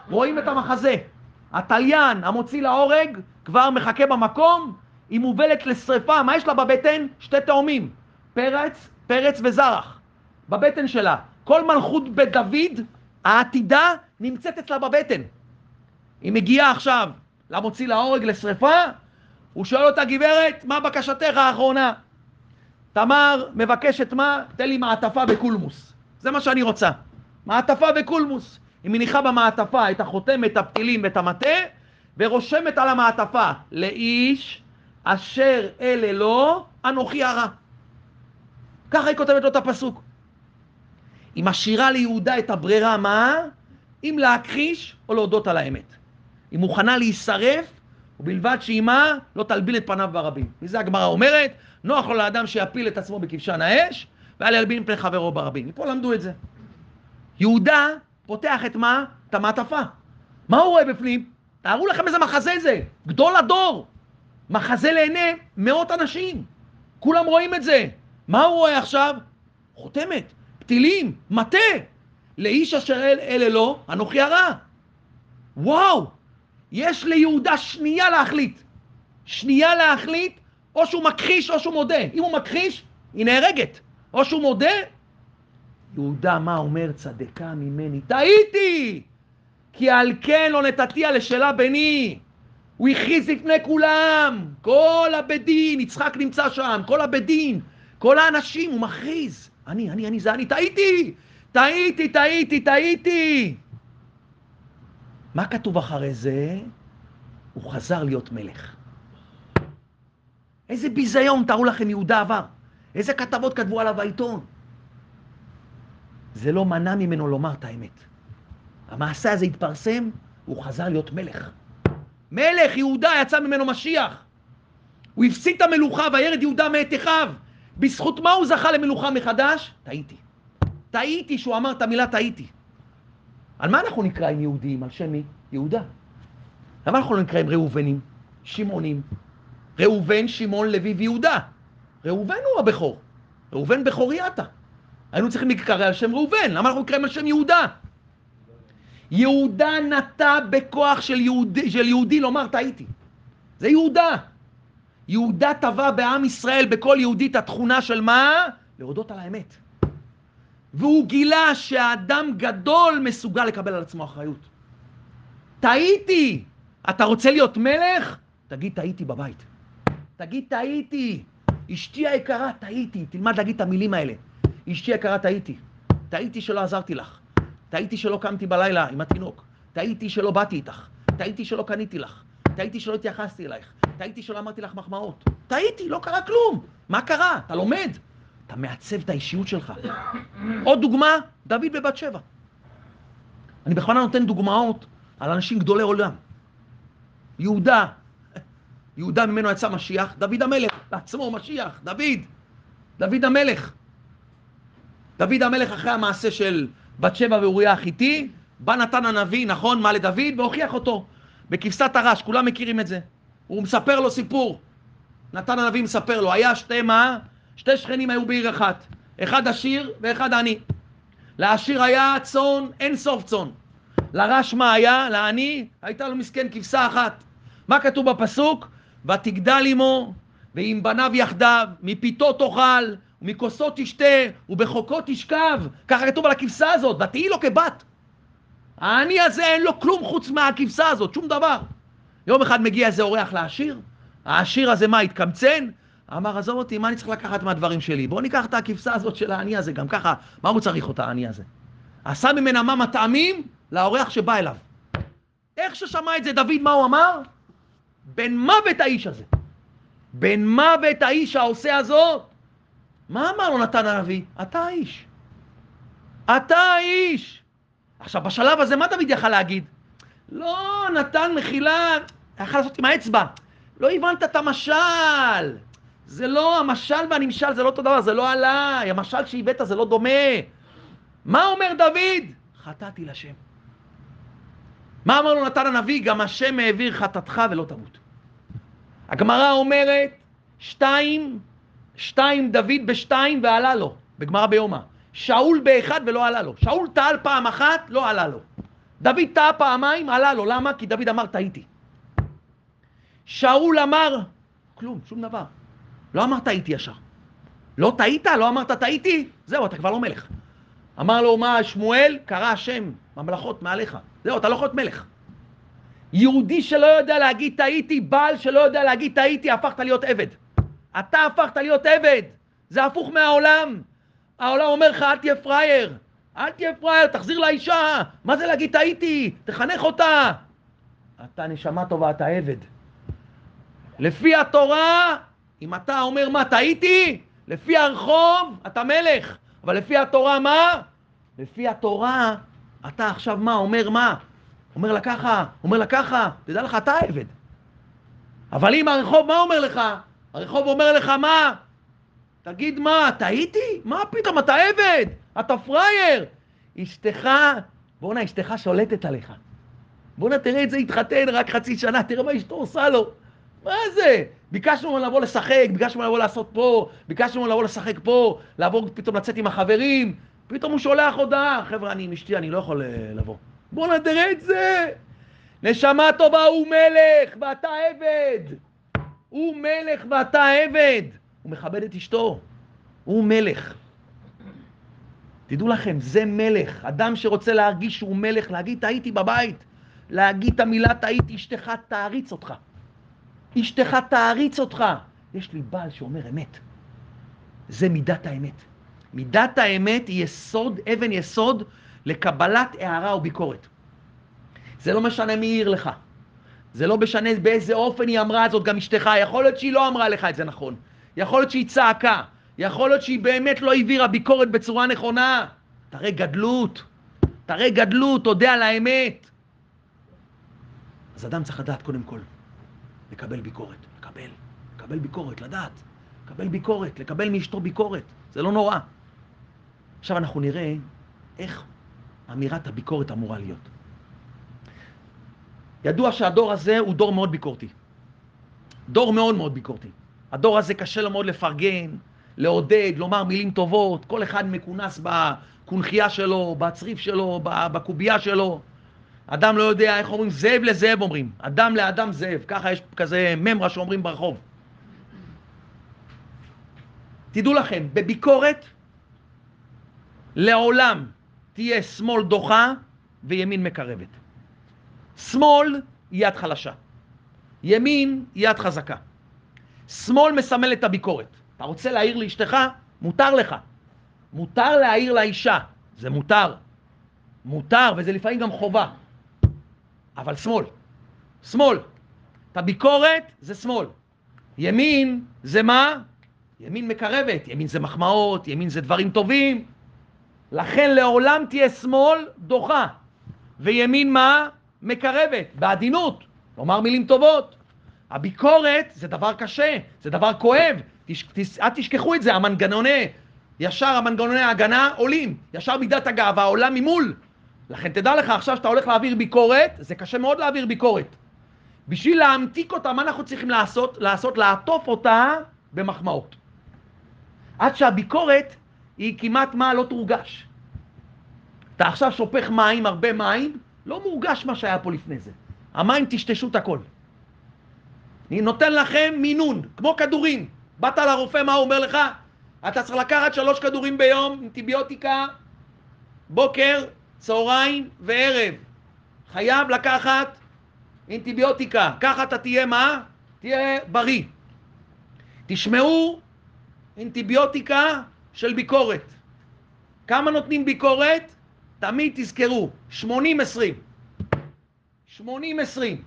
רואים את המחזה. התליין, המוציא להורג, כבר מחכה במקום, היא מובלת לשריפה. מה יש לה בבטן? שתי תאומים, פרץ, פרץ וזרח. בבטן שלה. כל מלכות בית דוד, העתידה, נמצאת אצלה בבטן. היא מגיעה עכשיו למוציא להורג לשריפה, הוא שואל אותה, גברת, מה בקשתך האחרונה? תמר מבקשת מה? תן לי מעטפה וקולמוס. זה מה שאני רוצה. מעטפה וקולמוס. היא מניחה במעטפה את החותמת, הפתילים ואת המטה, ורושמת על המעטפה, לאיש אשר אלה לו אנוכי הרע. ככה היא כותבת לו את הפסוק. היא משאירה ליהודה את הברירה, מה? אם להכחיש או להודות על האמת. היא מוכנה להישרף, ובלבד שהיא מה? לא תלבין את פניו ברבים. וזה הגמרא אומרת, נוח לו לאדם שיפיל את עצמו בכבשן האש, ואל ילבין פני חברו ברבים. מפה למדו את זה. יהודה פותח את מה? את המעטפה. מה הוא רואה בפנים? תארו לכם איזה מחזה זה. גדול הדור. מחזה לעיני מאות אנשים. כולם רואים את זה. מה הוא רואה עכשיו? חותמת, פתילים, מטה. לאיש אשר אל, אלה לו, אנוכי הרע. וואו. יש ליהודה שנייה להחליט. שנייה להחליט, או שהוא מכחיש או שהוא מודה. אם הוא מכחיש, היא נהרגת. או שהוא מודה, יהודה מה אומר? צדקה ממני. טעיתי! כי על כן לא נתתיה לשאלה בני. הוא הכריז לפני כולם. כל הבדין, יצחק נמצא שם, כל הבדין, כל האנשים, הוא מכריז. אני, אני, אני, זה אני, טעיתי! טעיתי, טעיתי, טעיתי! מה כתוב אחרי זה? הוא חזר להיות מלך. איזה ביזיון, תראו לכם, יהודה עבר. איזה כתבות כתבו עליו בעיתון. זה לא מנע ממנו לומר את האמת. המעשה הזה התפרסם, הוא חזר להיות מלך. מלך, יהודה, יצא ממנו משיח. הוא הפסיד את המלוכה וירד יהודה מאת אחיו. בזכות מה הוא זכה למלוכה מחדש? טעיתי. טעיתי שהוא אמר את המילה טעיתי. על מה אנחנו נקראים יהודים? על שם מי? יהודה. למה אנחנו לא נקראים ראובנים? שמעונים. ראובן, שמעון, לוי ויהודה. ראובן הוא הבכור. ראובן בכורי אתה. היינו צריכים לקרוא על שם ראובן. למה אנחנו נקראים על שם יהודה? יהודה נטע בכוח של יהודי, של יהודי לומר טעיתי. זה יהודה. יהודה טבע בעם ישראל בכל יהודית התכונה של מה? להודות על האמת. והוא גילה שהאדם גדול מסוגל לקבל על עצמו אחריות. טעיתי. אתה רוצה להיות מלך? תגיד טעיתי בבית. תגיד טעיתי. אשתי היקרה, טעיתי. תלמד להגיד את המילים האלה. אשתי היקרה, טעיתי. טעיתי שלא עזרתי לך. טעיתי שלא קמתי בלילה עם התינוק. טעיתי שלא באתי איתך. טעיתי שלא קניתי לך. טעיתי שלא התייחסתי אלייך. טעיתי שלא אמרתי לך מחמאות. טעיתי, לא קרה כלום. מה קרה? אתה לומד. אתה מעצב את האישיות שלך. עוד דוגמה, דוד בבת שבע. אני בכוונה נותן דוגמאות על אנשים גדולי עולם. יהודה, יהודה ממנו יצא משיח, דוד המלך, לעצמו משיח, דוד, דוד המלך. דוד המלך אחרי המעשה של בת שבע ואוריה החיתי, בא נתן הנביא, נכון, מה לדוד, והוכיח אותו בכבשת הרש, כולם מכירים את זה. הוא מספר לו סיפור. נתן הנביא מספר לו, היה שתי מה? שתי שכנים היו בעיר אחת, אחד עשיר ואחד עני. לעשיר היה צאן, אין סוף צאן. לרש מה היה? לעני הייתה לו מסכן כבשה אחת. מה כתוב בפסוק? ותגדל עמו ועם בניו יחדיו, מפיתו תאכל ומכוסו תשתה ובחוקו תשכב. ככה כתוב על הכבשה הזאת, ותהי לו כבת. העני הזה אין לו כלום חוץ מהכבשה הזאת, שום דבר. יום אחד מגיע איזה אורח לעשיר, העשיר הזה מה? התקמצן? אמר, עזוב אותי, מה אני צריך לקחת מהדברים שלי? בוא ניקח את הכבשה הזאת של העני הזה, גם ככה, מה הוא צריך אותה, העני הזה? עשה ממנה מה מטעמים לאורח שבא אליו. איך ששמע את זה דוד, מה הוא אמר? בן מוות האיש הזה. בן מוות האיש העושה הזאת. מה אמר לו נתן הנביא? אתה האיש. אתה האיש. עכשיו, בשלב הזה, מה דוד יכל להגיד? לא, נתן מחילה, יכל לעשות עם האצבע. לא הבנת את המשל. זה לא, המשל והנמשל זה לא אותו דבר, זה לא עליי. המשל שהבאת זה לא דומה. מה אומר דוד? חטאתי לשם. מה אמר לו נתן הנביא? גם השם העביר חטאתך ולא תמות. הגמרא אומרת, שתיים, שתיים דוד בשתיים ועלה לו, בגמרא ביומא. שאול באחד ולא עלה לו. שאול טעל פעם אחת, לא עלה לו. דוד טעה פעמיים, עלה לו. למה? כי דוד אמר, טעיתי. שאול אמר, כלום, שום דבר. לא אמר, טעיתי ישר. לא טעית? לא אמרת, טעיתי? זהו, אתה כבר לא מלך. אמר לו, מה, שמואל? קרא השם, המלאכות מעליך. זהו, אתה לא יכול להיות מלך. יהודי שלא יודע להגיד טעיתי, בעל שלא יודע להגיד טעיתי, הפכת להיות עבד. אתה הפכת להיות עבד. זה הפוך מהעולם. העולם אומר לך, אל תהיה פרייר. אל תהיה פרייר, תחזיר לאישה. מה זה להגיד טעיתי? תחנך אותה. אתה נשמה טובה, אתה עבד. לפי התורה, אם אתה אומר מה טעיתי, לפי הרחוב, אתה מלך. אבל לפי התורה מה? לפי התורה, אתה עכשיו מה? אומר מה? אומר לה ככה, אומר לה ככה, תדע לך, אתה עבד. אבל אם הרחוב, מה אומר לך? הרחוב אומר לך מה? תגיד מה, טעיתי? מה פתאום, אתה עבד, אתה פרייר. אשתך, בוא נה, אשתך שולטת עליך. בוא נה, תראה את זה, התחתן רק חצי שנה, תראה מה אשתו עושה לו. מה זה? ביקשנו ממנו לבוא לשחק, ביקשנו ממנו לבוא לעשות פה, ביקשנו ממנו לבוא לשחק פה, לעבור פתאום לצאת עם החברים, פתאום הוא שולח הודעה, חבר'ה, אני עם אשתי, אני לא יכול לבוא. בוא נה, תראה את זה. נשמה טובה, הוא מלך ואתה עבד. הוא מלך ואתה עבד. הוא מכבד את אשתו. הוא מלך. תדעו לכם, זה מלך. אדם שרוצה להרגיש שהוא מלך, להגיד טעיתי בבית, להגיד את המילה טעיתי, אשתך תעריץ אותך. אשתך תעריץ אותך. יש לי בעל שאומר אמת. זה מידת האמת. מידת האמת היא יסוד, אבן יסוד, לקבלת הערה או ביקורת. זה לא משנה מי העיר לך. זה לא משנה באיזה אופן היא אמרה זאת, גם אשתך. יכול להיות שהיא לא אמרה לך את זה נכון. יכול להיות שהיא צעקה. יכול להיות שהיא באמת לא העבירה ביקורת בצורה נכונה. תראה גדלות. תראה גדלות, תודה על האמת. אז אדם צריך לדעת קודם כל. לקבל ביקורת. לקבל. לקבל ביקורת, לדעת. לקבל ביקורת. לקבל מאשתו ביקורת. זה לא נורא. עכשיו אנחנו נראה איך אמירת הביקורת אמורה להיות. ידוע שהדור הזה הוא דור מאוד ביקורתי. דור מאוד מאוד ביקורתי. הדור הזה קשה לו מאוד לפרגן, לעודד, לומר מילים טובות. כל אחד מכונס בקונחייה שלו, בצריף שלו, בקובייה שלו. אדם לא יודע איך אומרים, זאב לזאב אומרים. אדם לאדם זאב. ככה יש כזה ממרה שאומרים ברחוב. תדעו לכם, בביקורת לעולם תהיה שמאל דוחה וימין מקרבת. שמאל היא יד חלשה. ימין היא יד חזקה. שמאל מסמל את הביקורת. אתה רוצה להעיר לאשתך? מותר לך. מותר להעיר לאישה. זה מותר. מותר, וזה לפעמים גם חובה. אבל שמאל. שמאל. את הביקורת זה שמאל. ימין זה מה? ימין מקרבת. ימין זה מחמאות, ימין זה דברים טובים. לכן לעולם תהיה שמאל דוחה. וימין מה? מקרבת, בעדינות. לומר מילים טובות. הביקורת זה דבר קשה, זה דבר כואב. תש, תש, אל תשכחו את זה, המנגנוני, ישר המנגנוני ההגנה עולים. ישר מידת הגאווה עולה ממול. לכן תדע לך, עכשיו שאתה הולך להעביר ביקורת, זה קשה מאוד להעביר ביקורת. בשביל להמתיק אותה, מה אנחנו צריכים לעשות? לעשות, לעטוף אותה במחמאות. עד שהביקורת היא כמעט מה לא תורגש. אתה עכשיו שופך מים, הרבה מים, לא מורגש מה שהיה פה לפני זה. המים תשתשו את הכל. אני נותן לכם מינון, כמו כדורים. באת לרופא, מה הוא אומר לך? אתה צריך לקחת שלוש כדורים ביום, אנטיביוטיקה, בוקר, צהריים וערב. חייב לקחת אנטיביוטיקה. ככה אתה תהיה מה? תהיה בריא. תשמעו אנטיביוטיקה של ביקורת. כמה נותנים ביקורת? תמיד תזכרו, שמונים עשרים. שמונים עשרים.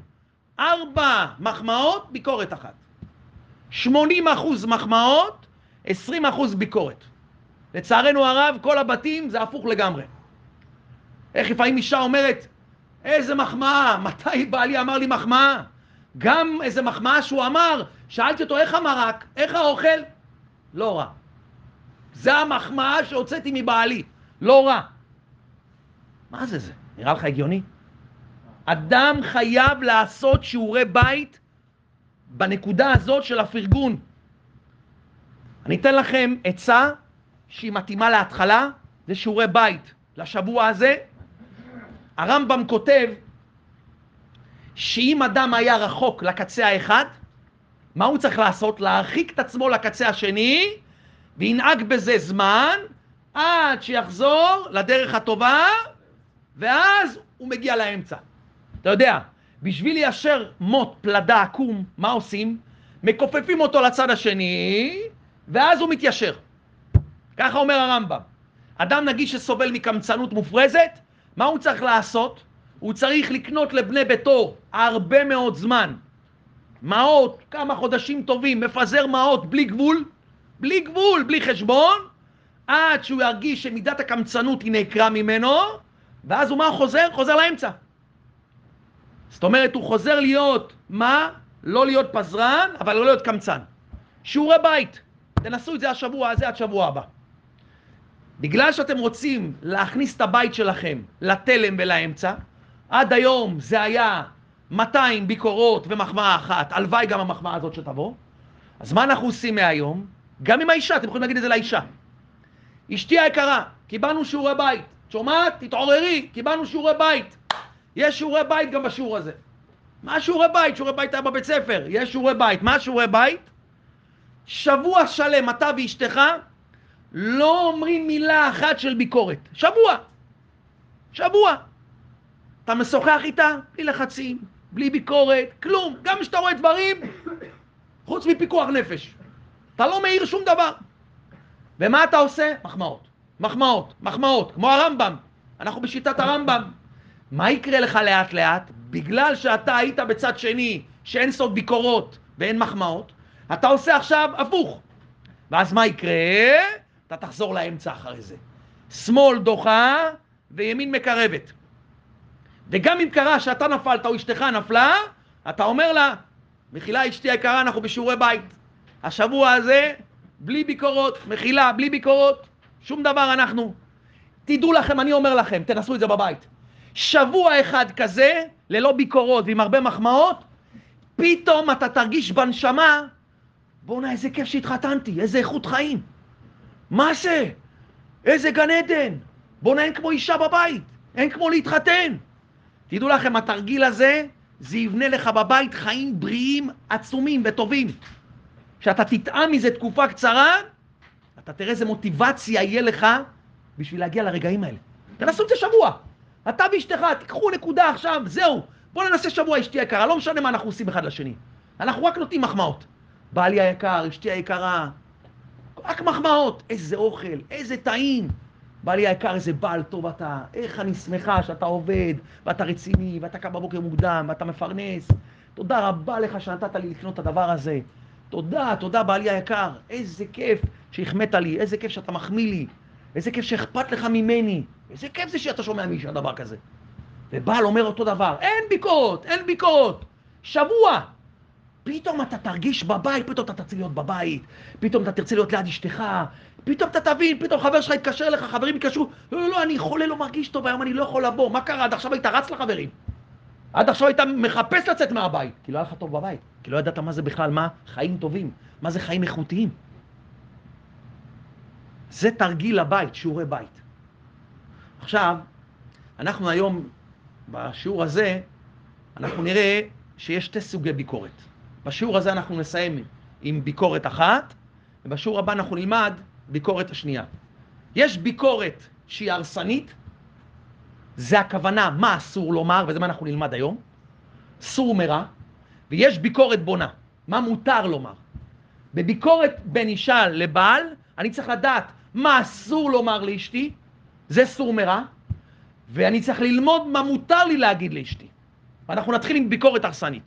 ארבע מחמאות, ביקורת אחת. שמונים אחוז מחמאות, עשרים אחוז ביקורת. לצערנו הרב, כל הבתים זה הפוך לגמרי. איך לפעמים אישה אומרת, איזה מחמאה, מתי בעלי אמר לי מחמאה? גם איזה מחמאה שהוא אמר, שאלתי אותו איך המרק, איך האוכל? לא רע. זה המחמאה שהוצאתי מבעלי, לא רע. מה זה זה? נראה לך הגיוני? אדם חייב לעשות שיעורי בית בנקודה הזאת של הפרגון. אני אתן לכם עצה שהיא מתאימה להתחלה, זה שיעורי בית לשבוע הזה. הרמב"ם כותב שאם אדם היה רחוק לקצה האחד, מה הוא צריך לעשות? להרחיק את עצמו לקצה השני, וינהג בזה זמן, עד שיחזור לדרך הטובה, ואז הוא מגיע לאמצע. אתה יודע, בשביל ליישר מוט פלדה עקום, מה עושים? מכופפים אותו לצד השני, ואז הוא מתיישר. ככה אומר הרמב"ם. אדם נגיד שסובל מקמצנות מופרזת, מה הוא צריך לעשות? הוא צריך לקנות לבני ביתו הרבה מאוד זמן. מעות, כמה חודשים טובים, מפזר מעות בלי גבול, בלי גבול, בלי חשבון, עד שהוא ירגיש שמידת הקמצנות היא נעקרה ממנו, ואז הוא מה חוזר? חוזר לאמצע. זאת אומרת, הוא חוזר להיות, מה? לא להיות פזרן, אבל לא להיות קמצן. שיעורי בית. תנסו את זה השבוע הזה עד שבוע הבא. בגלל שאתם רוצים להכניס את הבית שלכם לתלם ולאמצע, עד היום זה היה מאתיים ביקורות ומחמאה אחת, הלוואי גם המחמאה הזאת שתבוא. אז מה אנחנו עושים מהיום? גם עם האישה, אתם יכולים להגיד את זה לאישה. אשתי היקרה, קיבלנו שיעורי בית. שומעת? תתעוררי, קיבלנו שיעורי בית. יש שיעורי בית גם בשיעור הזה. מה שיעורי בית? שיעורי בית היה בבית ספר. יש שיעורי בית. מה שיעורי בית? שבוע שלם, אתה ואשתך לא אומרים מילה אחת של ביקורת. שבוע. שבוע. אתה משוחח איתה, בלי לחצים, בלי ביקורת, כלום. גם כשאתה רואה דברים, חוץ מפיקוח נפש. אתה לא מעיר שום דבר. ומה אתה עושה? מחמאות. מחמאות, מחמאות, כמו הרמב"ם. אנחנו בשיטת הרמב"ם. מה יקרה לך לאט לאט? בגלל שאתה היית בצד שני, שאין סוד ביקורות ואין מחמאות, אתה עושה עכשיו הפוך. ואז מה יקרה? אתה תחזור לאמצע אחרי זה. שמאל דוחה וימין מקרבת. וגם אם קרה שאתה נפלת או אשתך נפלה, אתה אומר לה, מחילה אשתי היקרה, אנחנו בשיעורי בית. השבוע הזה, בלי ביקורות, מחילה, בלי ביקורות, שום דבר אנחנו. תדעו לכם, אני אומר לכם, תנסו את זה בבית. שבוע אחד כזה, ללא ביקורות ועם הרבה מחמאות, פתאום אתה תרגיש בנשמה, בוא'נה, איזה כיף שהתחתנתי, איזה איכות חיים. מה זה? איזה גן עדן. בוא'נה, אין כמו אישה בבית, אין כמו להתחתן. תדעו לכם, התרגיל הזה, זה יבנה לך בבית חיים בריאים, עצומים וטובים. כשאתה תטעם מזה תקופה קצרה, אתה תראה איזה מוטיבציה יהיה לך בשביל להגיע לרגעים האלה. תנסו את זה שבוע. אתה ואשתך, תיקחו נקודה עכשיו, זהו. בוא ננסה שבוע אשתי היקרה, לא משנה מה אנחנו עושים אחד לשני. אנחנו רק נותנים מחמאות. בעלי היקר, אשתי היקרה, רק מחמאות. איזה אוכל, איזה טעים. בעלי היקר, איזה בעל טוב אתה. איך אני שמחה שאתה עובד, ואתה רציני, ואתה קם בבוקר מוקדם, ואתה מפרנס. תודה רבה לך שנתת לי לקנות את הדבר הזה. תודה, תודה בעלי היקר. איזה כיף שהחמאת לי, איזה כיף שאתה מחמיא לי. איזה כיף שאכפת לך ממני. איזה כיף זה שאתה שומע מישהו דבר כזה. ובעל אומר אותו דבר, אין ביקורת, אין ביקורת. שבוע. פתאום אתה תרגיש בבית, פתאום אתה תרצה להיות בבית, פתאום אתה תרצה להיות ליד אשתך, פתאום אתה תבין, פתאום חבר שלך יתקשר אליך, חברים יקשרו, לא, לא, לא, אני חולה, לא מרגיש טוב, היום אני לא יכול לבוא. מה קרה? עד עכשיו היית רץ לחברים. עד עכשיו היית מחפש לצאת מהבית, כי לא היה לך טוב בבית, כי לא ידעת מה זה בכלל, מה חיים טובים, מה זה חיים איכותיים. זה תרגיל הבית, שיעורי בית. עכשיו, אנחנו היום, בשיעור הזה, אנחנו נראה שיש שתי סוגי ביקורת. בשיעור הזה אנחנו נסיים עם ביקורת אחת, ובשיעור הבא אנחנו נלמד ביקורת השנייה. יש ביקורת שהיא הרסנית, זה הכוונה מה אסור לומר, וזה מה אנחנו נלמד היום, סור מרע, ויש ביקורת בונה, מה מותר לומר. בביקורת בין אישה לבעל, אני צריך לדעת מה אסור לומר לאשתי, זה סור מרע, ואני צריך ללמוד מה מותר לי להגיד לאשתי. ואנחנו נתחיל עם ביקורת הרסנית.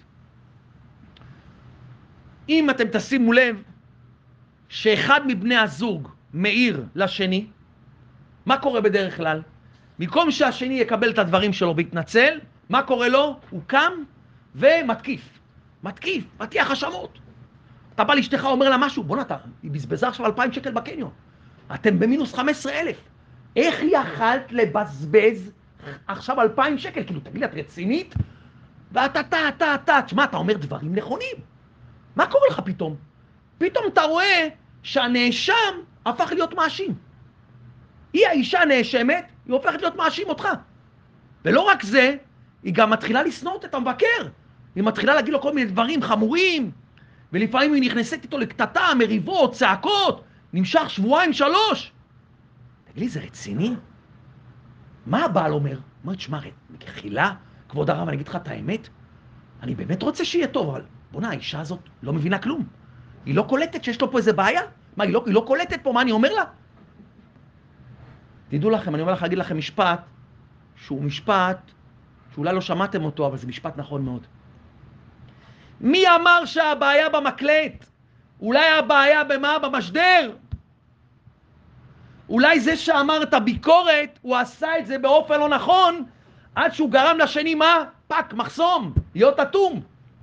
אם אתם תשימו לב שאחד מבני הזוג מעיר לשני, מה קורה בדרך כלל? במקום שהשני יקבל את הדברים שלו ויתנצל, מה קורה לו? הוא קם ומתקיף. מתקיף, מטיח האשמות. אתה בא לאשתך, אומר לה משהו, בוא נתה, היא בזבזה עכשיו אלפיים שקל בקניון. אתם במינוס חמש עשרה אלף. איך יכלת לבזבז עכשיו אלפיים שקל? כאילו, תגיד לי, את רצינית? ואתה, אתה, אתה, אתה, תשמע, אתה אומר דברים נכונים. מה קורה לך פתאום? פתאום אתה רואה שהנאשם הפך להיות מאשים. היא האישה נאשמת, היא הופכת להיות מאשים אותך. ולא רק זה, היא גם מתחילה לשנוא את המבקר. היא מתחילה להגיד לו כל מיני דברים חמורים, ולפעמים היא נכנסת איתו לקטטה, מריבות, צעקות, נמשך שבועיים, שלוש. תגיד לי, זה רציני? מה הבעל אומר? אומר, תשמע, מחילה, כבוד הרב, אני אגיד לך את האמת, אני באמת רוצה שיהיה טוב, אבל בוא'נה, האישה הזאת לא מבינה כלום. היא לא קולטת שיש לו פה איזה בעיה? מה, היא לא, היא לא קולטת פה? מה אני אומר לה? תדעו לכם, אני אומר לך, אגיד לכם משפט, שהוא משפט, שאולי לא שמעתם אותו, אבל זה משפט נכון מאוד. מי אמר שהבעיה במקלט? אולי הבעיה במה? במשדר? אולי זה שאמר את הביקורת, הוא עשה את זה באופן לא נכון, עד שהוא גרם לשני מה? פק, מחסום, להיות אטום.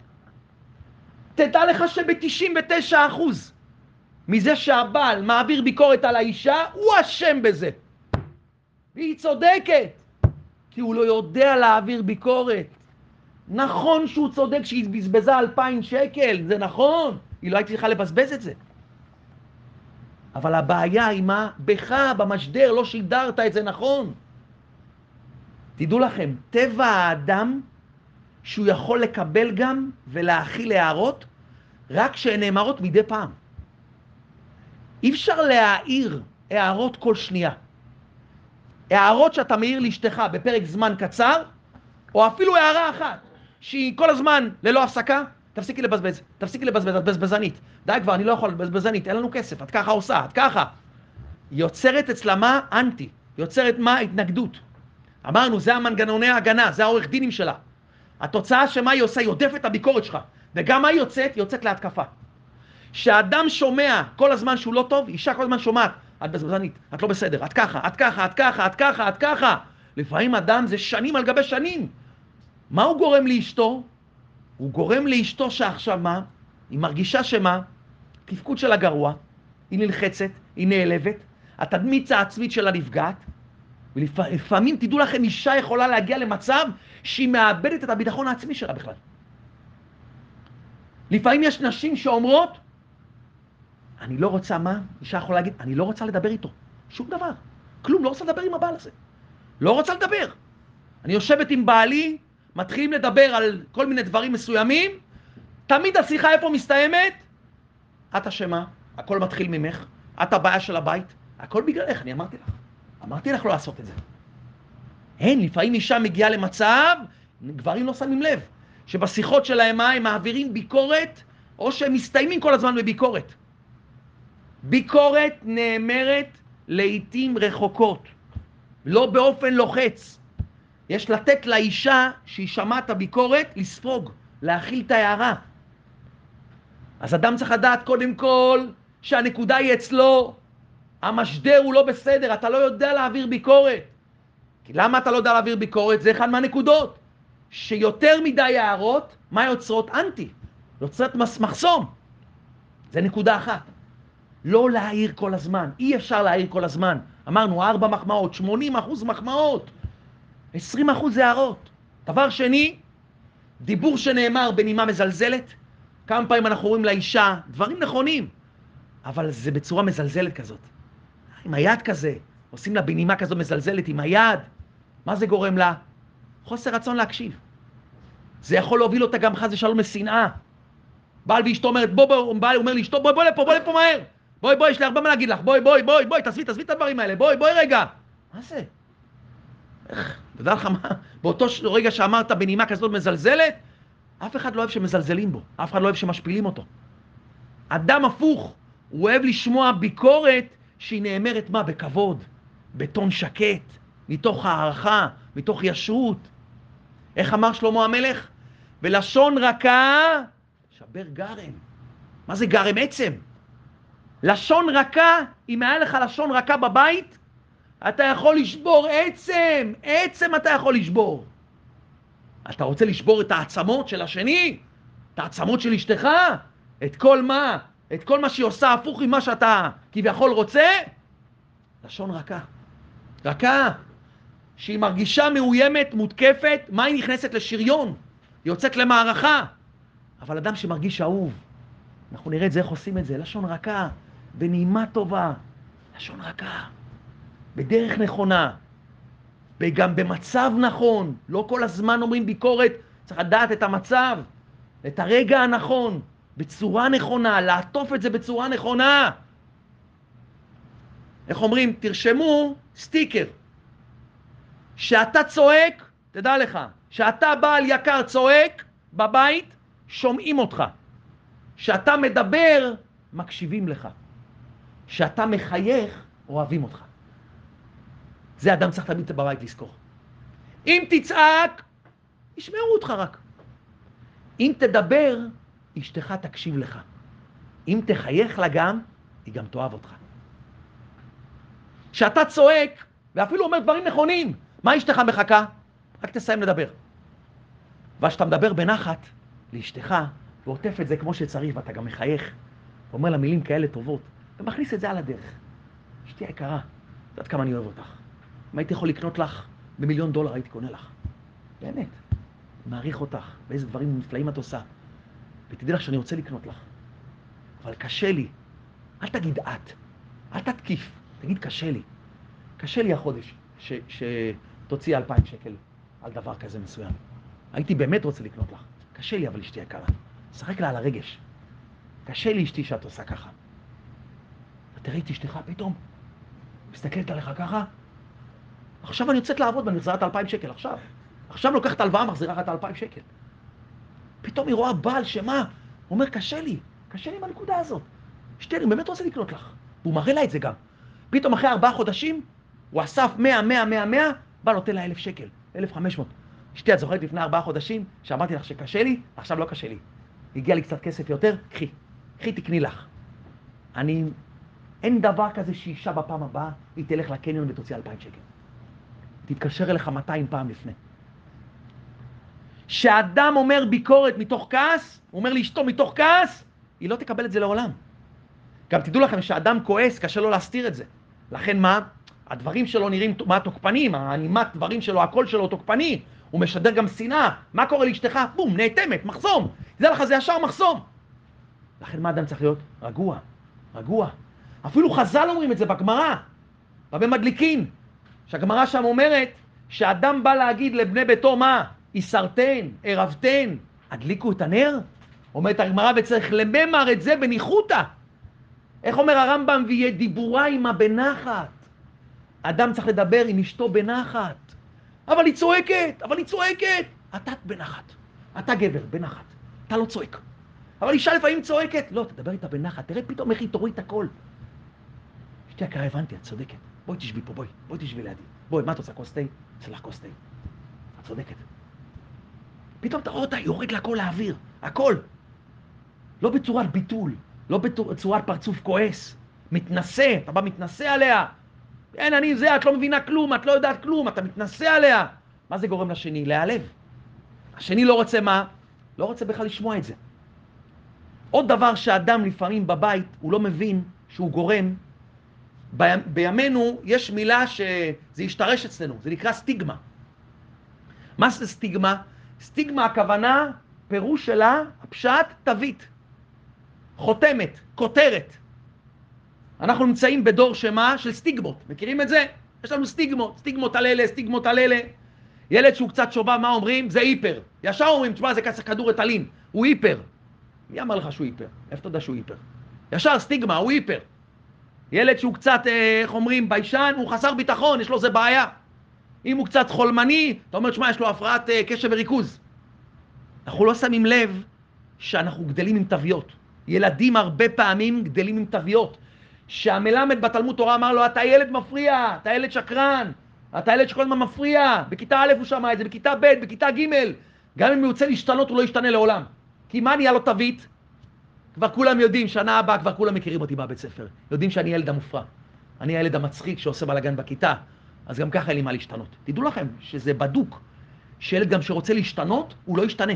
תדע לך שב-תשעים ותשעה אחוז מזה שהבעל מעביר ביקורת על האישה, הוא אשם בזה. והיא צודקת, כי הוא לא יודע להעביר ביקורת. נכון שהוא צודק שהיא בזבזה אלפיים שקל, זה נכון, היא לא הייתה צריכה לבזבז את זה. אבל הבעיה היא מה? בך, במשדר, לא שידרת את זה נכון. תדעו לכם, טבע האדם שהוא יכול לקבל גם ולהכיל הערות, רק שהן נאמרות מדי פעם. אי אפשר להעיר הערות כל שנייה. הערות שאתה מעיר לאשתך בפרק זמן קצר, או אפילו הערה אחת, שהיא כל הזמן ללא הפסקה, תפסיקי לבזבז, תפסיקי לבזבז, את בזבזנית. די כבר, אני לא יכול לבזבזנית, אין לנו כסף, את ככה עושה, את ככה. יוצרת אצלה מה? אנטי. יוצרת מה? התנגדות. אמרנו, זה המנגנוני ההגנה, זה העורך דינים שלה. התוצאה שמה היא עושה? היא עודפת את הביקורת שלך. וגם מה היא יוצאת? היא יוצאת להתקפה. שהאדם שומע כל הזמן שהוא לא טוב, אישה כל הזמן שומעת, את בזבזנית, את לא בסדר, את ככה, את ככה, את ככה, את ככה, את ככה. לפעמים אדם זה שנים על גבי שנים. מה הוא גורם לאשתו? הוא גורם לאשתו שעכשיו מה? היא מרגישה שמה? תפקוד שלה גרוע, היא נלחצת, היא נעלבת, התדמית העצמית שלה נפגעת, ולפעמים תדעו לכם, אישה יכולה להגיע למצב שהיא מאבדת את הביטחון העצמי שלה בכלל. לפעמים יש נשים שאומרות, אני לא רוצה מה? אישה יכולה להגיד, אני לא רוצה לדבר איתו. שום דבר. כלום, לא רוצה לדבר עם הבעל הזה. לא רוצה לדבר. אני יושבת עם בעלי, מתחילים לדבר על כל מיני דברים מסוימים, תמיד השיחה איפה מסתיימת? את אשמה, הכל מתחיל ממך, את הבעיה של הבית, הכל בגללך, אני אמרתי לך. אמרתי לך לא לעשות את זה. אין, לפעמים אישה מגיעה למצב, גברים לא שמים לב, שבשיחות שלהם מה, הם מעבירים ביקורת, או שהם מסתיימים כל הזמן בביקורת. ביקורת נאמרת לעתים רחוקות, לא באופן לוחץ. יש לתת לאישה שהיא שמעה את הביקורת לספוג, להכיל את ההערה. אז אדם צריך לדעת קודם כל שהנקודה היא אצלו, המשדר הוא לא בסדר, אתה לא יודע להעביר ביקורת. כי למה אתה לא יודע להעביר ביקורת? זה אחד מהנקודות. שיותר מדי הערות, מה יוצרות? אנטי. יוצרת מחסום. זה נקודה אחת. לא להעיר כל הזמן. אי אפשר להעיר כל הזמן. אמרנו, ארבע מחמאות, שמונים אחוז מחמאות. עשרים אחוז הערות. דבר שני, דיבור שנאמר בנימה מזלזלת. כמה פעמים אנחנו רואים לאישה, דברים נכונים, אבל זה בצורה מזלזלת כזאת. עם היד כזה, עושים לה בנימה כזאת מזלזלת עם היד. מה זה גורם לה? חוסר רצון להקשיב. זה יכול להוביל אותה גם חס ושלום לשנאה. בעל ואשתו אומרת, בוא, בוא, בעל אומר לאשתו, בואי, בואי לפה, בואי לפה מהר. בואי, בואי, יש לי הרבה מה להגיד לך. בואי, בואי, בואי, בואי, תעזבי, תעזבי את הדברים האלה. בואי, בואי רגע. מה זה? איך? אתה יודע לך מה? באותו רגע שאמרת בנימה כזאת מזלזלת, אף אחד לא אוהב שמזלזלים בו. אף אחד לא אוהב שמשפילים אותו. אדם הפוך, הוא אוהב לשמוע ביקורת שהיא נאמרת מה? בכבוד, בטון שקט, מתוך הערכה, מתוך ישרות. איך אמר שלמה המלך? בלשון רכה, שבר גרם. מה זה גרם? עצם. לשון רכה, אם היה לך לשון רכה בבית, אתה יכול לשבור עצם. עצם אתה יכול לשבור. אתה רוצה לשבור את העצמות של השני? את העצמות של אשתך? את כל מה? את כל מה שהיא עושה הפוך ממה שאתה כביכול רוצה? לשון רכה. רכה. שהיא מרגישה מאוימת, מותקפת, מה היא נכנסת לשריון? היא יוצאת למערכה. אבל אדם שמרגיש אהוב, אנחנו נראה את זה, איך עושים את זה, לשון רכה, בנעימה טובה, לשון רכה, בדרך נכונה. וגם במצב נכון. לא כל הזמן אומרים ביקורת, צריך לדעת את המצב, את הרגע הנכון, בצורה נכונה, לעטוף את זה בצורה נכונה. איך אומרים? תרשמו סטיקר. שאתה צועק, תדע לך, שאתה בעל יקר צועק בבית, שומעים אותך. שאתה מדבר, מקשיבים לך. שאתה מחייך, אוהבים אותך. זה אדם צריך תמיד בבית לזכור. אם תצעק, ישמעו אותך רק. אם תדבר, אשתך תקשיב לך. אם תחייך לה גם, היא גם תאהב אותך. שאתה צועק, ואפילו אומר דברים נכונים, מה אשתך מחכה? רק תסיים לדבר. ושאתה מדבר בנחת לאשתך, ועוטף את זה כמו שצריך, ואתה גם מחייך, ואומר לה מילים כאלה טובות, ומכניס את זה על הדרך. אשתי היקרה, יודעת כמה אני אוהב אותך. אם הייתי יכול לקנות לך במיליון דולר, הייתי קונה לך. באמת. מעריך אותך, ואיזה דברים נפלאים את עושה. ותדעי לך שאני רוצה לקנות לך. אבל קשה לי. אל תגיד את. אל תתקיף. תגיד קשה לי. קשה לי החודש ש- שתוציא אלפיים שקל על דבר כזה מסוים. הייתי באמת רוצה לקנות לך. קשה לי, אבל אשתי יקרה. שחק לה על הרגש. קשה לי אשתי שאת עושה ככה. ותראי את אשתך פתאום. מסתכלת עליך ככה. עכשיו אני יוצאת לעבוד ואני מחזירה את אלפיים שקל. עכשיו. עכשיו לוקחת הלוואה, מחזירה את אלפיים שקל. פתאום היא רואה בעל שמה, הוא אומר, קשה לי, קשה לי בנקודה הזאת. אשתי, אני באמת רוצה לקנות לך. והוא מראה לה את זה גם. פתאום אחרי ארבעה חודשים, הוא אסף מאה, מאה, מאה, מאה, בא נותן לה אלף שקל, אלף וחמש מאות. אשתי, את זוכרת לפני ארבעה חודשים, שאמרתי לך שקשה לי, עכשיו לא קשה לי. הגיע לי קצת כסף יותר, קחי, קחי תקני לך. אני, אין דבר כזה שאישה בפעם הבאה, היא תלך לקניון ותוציא אלפיים שקל. תתקשר אליך מאתיים פעם לפני. שאדם אומר ביקורת מתוך כעס, הוא אומר לאשתו מתוך כעס, היא לא תקבל את זה לעולם. גם תדעו לכם שאדם כועס, קשה לו להסתיר את זה. לכן מה? הדברים שלו נראים מה תוקפנים, הנימת דברים שלו, הקול שלו תוקפני, הוא משדר גם שנאה. מה קורה לאשתך? בום, נאטמת, מחסום. זה לך, זה ישר מחסום. לכן מה אדם צריך להיות? רגוע, רגוע. אפילו חז"ל אומרים את זה בגמרא, רבי מדליקין, שהגמרא שם אומרת שאדם בא להגיד לבני ביתו מה? יסרתן, ערבתן, הדליקו את הנר? אומרת הגמרא, וצריך לממר את זה בניחותא. איך אומר הרמב"ם? ויהיה דיבורה עמה בנחת. אדם צריך לדבר עם אשתו בנחת. אבל היא צועקת, אבל היא צועקת. אתה בנחת, אתה גבר, בנחת. אתה לא צועק. אבל אישה לפעמים צועקת. לא, תדבר איתה בנחת. תראה פתאום איך היא תוריד את הכל. אשתי יקרה, הבנתי, את צודקת. בואי תשבי פה, בואי, בואי תשבי לידי. בואי, מה את רוצה, כוס תה? צלח כוס תה. את צודקת. פתאום אתה רואה אותה, יורד לה כל האוויר, הכל. לא בצורת ביטול, לא בצורת פרצוף כועס. מתנסה, אתה בא מתנסה עליה. אין, אני זה, את לא מבינה כלום, את לא יודעת כלום, אתה מתנסה עליה. מה זה גורם לשני? להיעלב. השני לא רוצה מה? לא רוצה בכלל לשמוע את זה. עוד דבר שאדם לפעמים בבית, הוא לא מבין שהוא גורם. ב- בימינו יש מילה שזה ישתרש אצלנו, זה נקרא סטיגמה. מה זה סטיגמה? סטיגמה הכוונה, פירוש שלה, הפשט, תווית. חותמת, כותרת. אנחנו נמצאים בדור שמה של סטיגמות. מכירים את זה? יש לנו סטיגמות, סטיגמות על אלה, סטיגמות על אלה. ילד שהוא קצת שובב, מה אומרים? זה היפר. ישר אומרים, תשמע, זה כדור רטלין. הוא היפר. מי אמר לך שהוא היפר? איפה אתה יודע שהוא היפר? ישר סטיגמה, הוא היפר. ילד שהוא קצת, איך אומרים, ביישן, הוא חסר ביטחון, יש לו זה בעיה. אם הוא קצת חולמני, אתה אומר, תשמע, יש לו הפרעת קשב וריכוז. אנחנו לא שמים לב שאנחנו גדלים עם תוויות. ילדים הרבה פעמים גדלים עם תוויות. שהמלמד בתלמוד תורה אמר לו, אתה ילד מפריע, אתה ילד שקרן, אתה ילד שכל הזמן מפריע. בכיתה א' הוא שמע את זה, בכיתה ב', בכיתה ג'. גם אם הוא יוצא להשתנות, הוא לא ישתנה לעולם. כי מה נהיה לו תווית? כבר כולם יודעים, שנה הבאה כבר כולם מכירים אותי בבית ספר. יודעים שאני ילד המופרע. אני הילד המצחיק שעושה בלגן בכיתה. אז גם ככה אין לי מה להשתנות. תדעו לכם שזה בדוק. שילד גם שרוצה להשתנות, הוא לא ישתנה.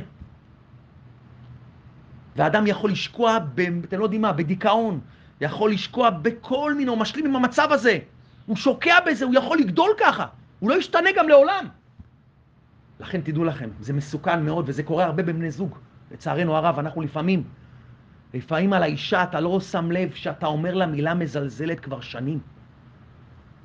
והאדם יכול לשקוע, ב, אתם לא יודעים מה, בדיכאון. יכול לשקוע בכל מיני, הוא משלים עם המצב הזה. הוא שוקע בזה, הוא יכול לגדול ככה. הוא לא ישתנה גם לעולם. לכן תדעו לכם, זה מסוכן מאוד, וזה קורה הרבה בבני זוג. לצערנו הרב, אנחנו לפעמים, לפעמים על האישה, אתה לא שם לב שאתה אומר לה מילה מזלזלת כבר שנים.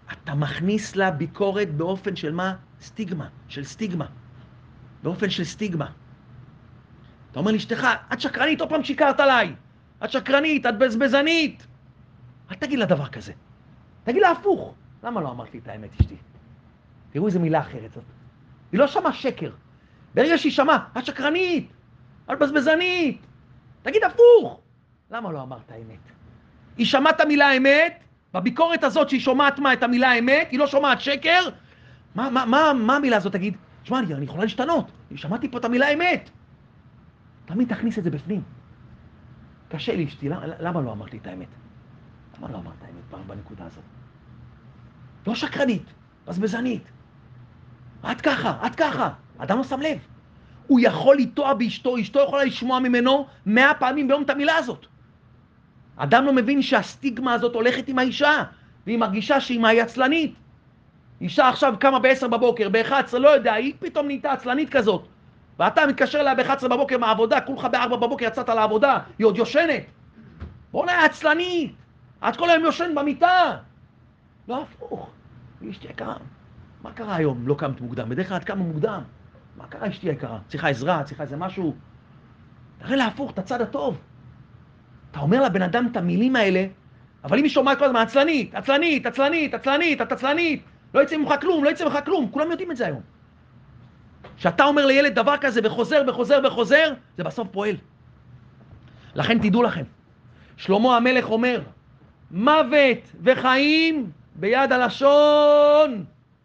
אתה מכניס לה ביקורת באופן של מה? סטיגמה, של סטיגמה. באופן של סטיגמה. אתה אומר לאשתך, את שקרנית, עוד פעם שיקרת עליי. את שקרנית, את בזבזנית. אל תגיד לה דבר כזה. תגיד לה הפוך. למה לא אמרת לי את האמת, אשתי? תראו איזה מילה אחרת זאת. היא לא שמעה שקר. ברגע שהיא שמעה, את שקרנית, את בזבזנית. תגיד הפוך. למה לא אמרת האמת? היא שמעה את המילה אמת, בביקורת הזאת שהיא שומעת מה את המילה אמת, היא לא שומעת שקר. מה, מה, מה, מה המילה הזאת תגיד? תשמע, אני יכולה להשתנות. שמעתי פה את המילה אמת. תמיד תכניס את זה בפנים. קשה לי, אשתי, למה, למה לא אמרת לי את האמת? למה לא אמרת האמת בנקודה הזאת? לא שקרנית, בזבזנית. עד ככה, עד ככה. אדם לא שם לב. הוא יכול לטוע באשתו, אשתו יכולה לשמוע ממנו מאה פעמים ביום את המילה הזאת. אדם לא מבין שהסטיגמה הזאת הולכת עם האישה, והיא מרגישה שהיא מהיצלנית. אישה עכשיו קמה ב-עשר בבוקר, ב-אחת עשרה, לא יודע, היא פתאום נהייתה עצלנית כזאת. ואתה מתקשר אליה ב-אחת עשרה בבוקר מהעבודה, כולך ב-ארבע בבוקר יצאת לעבודה, היא עוד יושנת. בוא נהיה עצלנית, את כל היום יושן במיטה. לא הפוך, אשתי יקרה. מה קרה היום? לא קמת מוקדם, בדרך כלל את קמה מוקדם. מה קרה אשתי יקרה? צריכה עזרה, צריכה איזה משהו. תראה להפוך את הצד הטוב. אתה אומר לבן אדם את המילים האלה, אבל אם היא שומעת כל הזמן, עצלנית, עצלנית, עצלנית, עצלנית, את עצלנית, לא יצא ממך כלום, לא יצא ממך כלום, כולם יודעים את זה היום. כשאתה אומר לילד דבר כזה וחוזר וחוזר וחוזר, זה בסוף פועל. לכן תדעו לכם, שלמה המלך אומר, מוות וחיים ביד הלשון,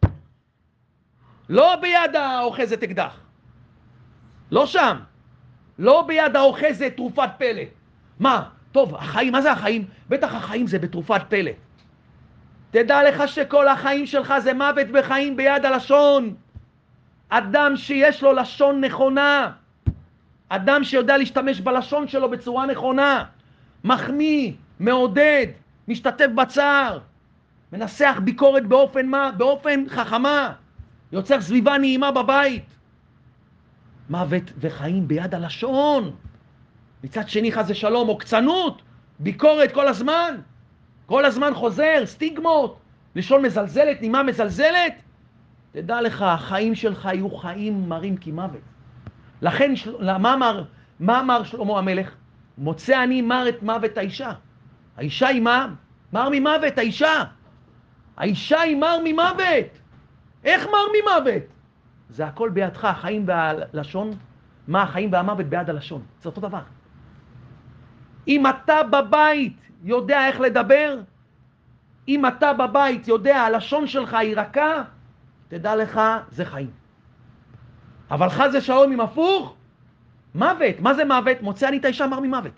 לא ביד האוחזת אקדח. לא שם. לא ביד האוחזת תרופת פלא. מה? טוב, החיים, מה זה החיים? בטח החיים זה בתרופת פלא. תדע לך שכל החיים שלך זה מוות וחיים ביד הלשון. אדם שיש לו לשון נכונה, אדם שיודע להשתמש בלשון שלו בצורה נכונה, מחמיא, מעודד, משתתף בצער, מנסח ביקורת באופן מה? באופן חכמה, יוצר סביבה נעימה בבית. מוות וחיים ביד הלשון. מצד שני חס ושלום, עוקצנות, ביקורת כל הזמן, כל הזמן חוזר, סטיגמות, לשון מזלזלת, נימה מזלזלת. תדע לך, החיים שלך יהיו חיים מרים כמוות. לכן, של... מה אמר, מה אמר שלמה המלך? מוצא אני מר את מוות האישה. האישה היא מה? מר ממוות, האישה. האישה היא מר ממוות. איך מר ממוות? זה הכל בידך, החיים והלשון. מה החיים והמוות ביד הלשון? זה אותו דבר. אם אתה בבית יודע איך לדבר, אם אתה בבית יודע, הלשון שלך היא רכה, תדע לך, זה חיים. אבל חס ושלום אם הפוך, מוות. מה זה מוות? מוצא אני את האישה מר ממוות.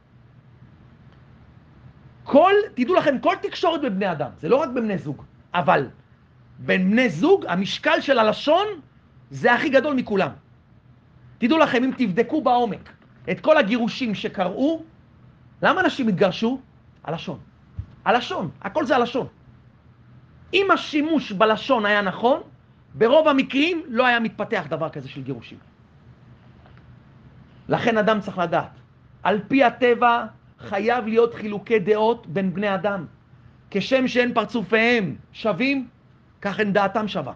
כל, תדעו לכם, כל תקשורת בבני אדם, זה לא רק בבני זוג, אבל בין בני זוג, המשקל של הלשון זה הכי גדול מכולם. תדעו לכם, אם תבדקו בעומק את כל הגירושים שקראו, למה אנשים התגרשו? הלשון. הלשון, הכל זה הלשון. אם השימוש בלשון היה נכון, ברוב המקרים לא היה מתפתח דבר כזה של גירושים. לכן אדם צריך לדעת, על פי הטבע חייב להיות חילוקי דעות בין בני אדם. כשם שאין פרצופיהם שווים, כך אין דעתם שווה.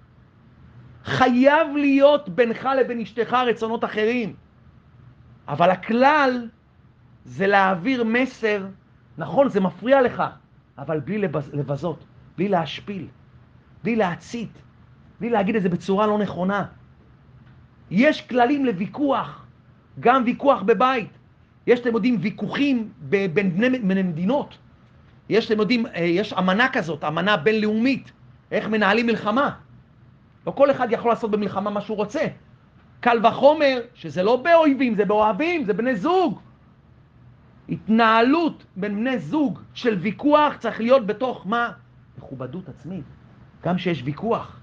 חייב להיות בינך לבין אשתך רצונות אחרים. אבל הכלל זה להעביר מסר, נכון, זה מפריע לך, אבל בלי לבז, לבזות, בלי להשפיל, בלי להצית, בלי להגיד את זה בצורה לא נכונה. יש כללים לוויכוח, גם ויכוח בבית. יש, אתם יודעים, ויכוחים בין בני מדינות. יש, אתם יודעים, יש אמנה כזאת, אמנה בינלאומית, איך מנהלים מלחמה. לא כל אחד יכול לעשות במלחמה מה שהוא רוצה. קל וחומר, שזה לא באויבים, זה באוהבים, זה בני זוג. התנהלות בין בני זוג של ויכוח צריך להיות בתוך מה? מכובדות עצמית. גם שיש ויכוח.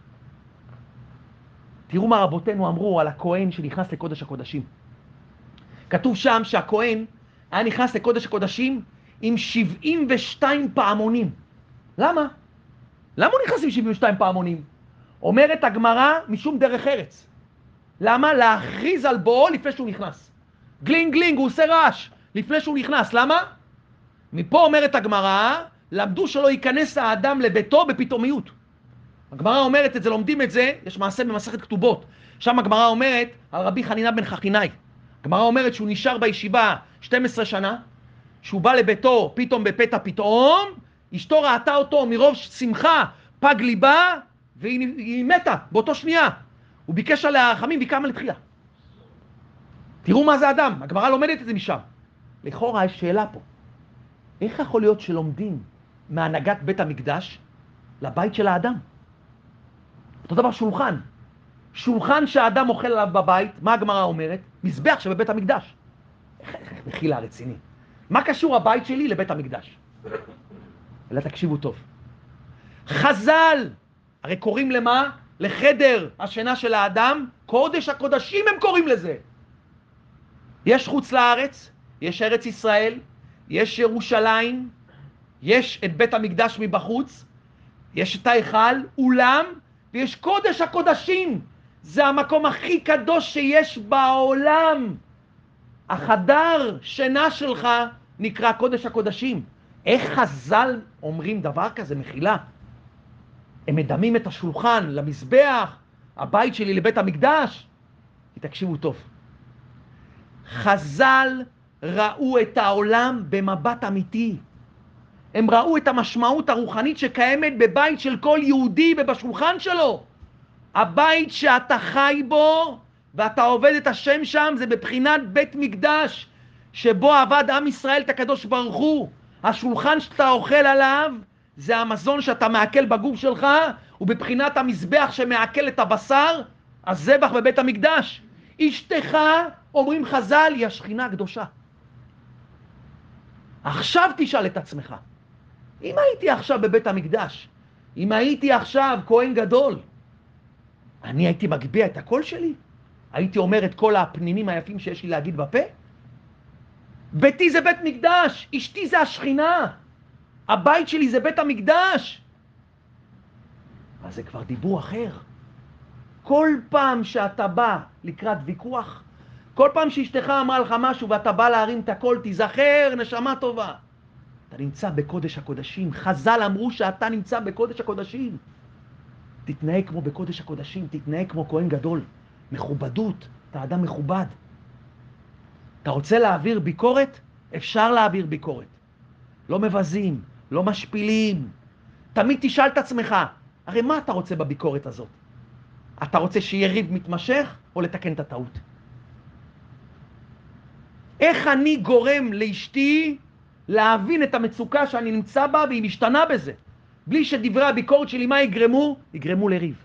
תראו מה רבותינו אמרו על הכהן שנכנס לקודש הקודשים. כתוב שם שהכהן היה נכנס לקודש הקודשים עם שבעים ושתיים פעמונים. למה? למה הוא נכנס עם שבעים ושתיים פעמונים? אומרת הגמרא משום דרך ארץ. למה? להכריז על בואו לפני שהוא נכנס. גלינג גלינג, הוא עושה רעש לפני שהוא נכנס. למה? מפה אומרת הגמרא למדו שלא ייכנס האדם לביתו בפתאומיות. הגמרא אומרת את זה, לומדים את זה, יש מעשה במסכת כתובות. שם הגמרא אומרת על רבי חנינא בן חכינאי. הגמרא אומרת שהוא נשאר בישיבה שתים עשרה שנה, שהוא בא לביתו פתאום בפתע פתאום, אשתו ראתה אותו מרוב שמחה, פג ליבה, והיא היא מתה באותו שנייה. הוא ביקש עליה רחמים והיא קמה לתחייה. תראו מה זה אדם, הגמרא לומדת את זה משם. לכאורה יש שאלה פה. איך יכול להיות שלומדים מהנהגת בית המקדש לבית של האדם? אותו דבר שולחן. שולחן שהאדם אוכל עליו בבית, מה הגמרא אומרת? מזבח שבבית המקדש. איך מחילה רציני. מה קשור הבית שלי לבית המקדש? אלא תקשיבו טוב. חז"ל, הרי קוראים למה? לחדר השינה של האדם, קודש הקודשים הם קוראים לזה. יש חוץ לארץ, יש ארץ ישראל, יש ירושלים, יש את בית המקדש מבחוץ, יש את ההיכל, אולם, ויש קודש הקודשים. זה המקום הכי קדוש שיש בעולם. החדר שינה שלך נקרא קודש הקודשים. איך חז"ל אומרים דבר כזה, מחילה? הם מדמים את השולחן למזבח, הבית שלי לבית המקדש. תקשיבו טוב. חז"ל ראו את העולם במבט אמיתי. הם ראו את המשמעות הרוחנית שקיימת בבית של כל יהודי ובשולחן שלו. הבית שאתה חי בו ואתה עובד את השם שם זה בבחינת בית מקדש שבו עבד עם ישראל את הקדוש ברוך הוא. השולחן שאתה אוכל עליו זה המזון שאתה מעכל בגוף שלך, ובבחינת המזבח שמעכל את הבשר, הזבח בבית המקדש. אשתך, אומרים חז"ל, היא השכינה הקדושה. עכשיו תשאל את עצמך, אם הייתי עכשיו בבית המקדש, אם הייתי עכשיו כהן גדול, אני הייתי מגביה את הקול שלי? הייתי אומר את כל הפנינים היפים שיש לי להגיד בפה? ביתי זה בית מקדש, אשתי זה השכינה, הבית שלי זה בית המקדש. אז זה כבר דיבור אחר. כל פעם שאתה בא לקראת ויכוח, כל פעם שאשתך אמרה לך משהו ואתה בא להרים את הקול, תיזכר, נשמה טובה. אתה נמצא בקודש הקודשים. חז"ל אמרו שאתה נמצא בקודש הקודשים. תתנהג כמו בקודש הקודשים, תתנהג כמו כהן גדול. מכובדות, אתה אדם מכובד. אתה רוצה להעביר ביקורת? אפשר להעביר ביקורת. לא מבזים, לא משפילים. תמיד תשאל את עצמך, הרי מה אתה רוצה בביקורת הזאת? אתה רוצה שיהיה ריב מתמשך או לתקן את הטעות? איך אני גורם לאשתי להבין את המצוקה שאני נמצא בה והיא משתנה בזה? בלי שדברי הביקורת שלי מה יגרמו? יגרמו לריב.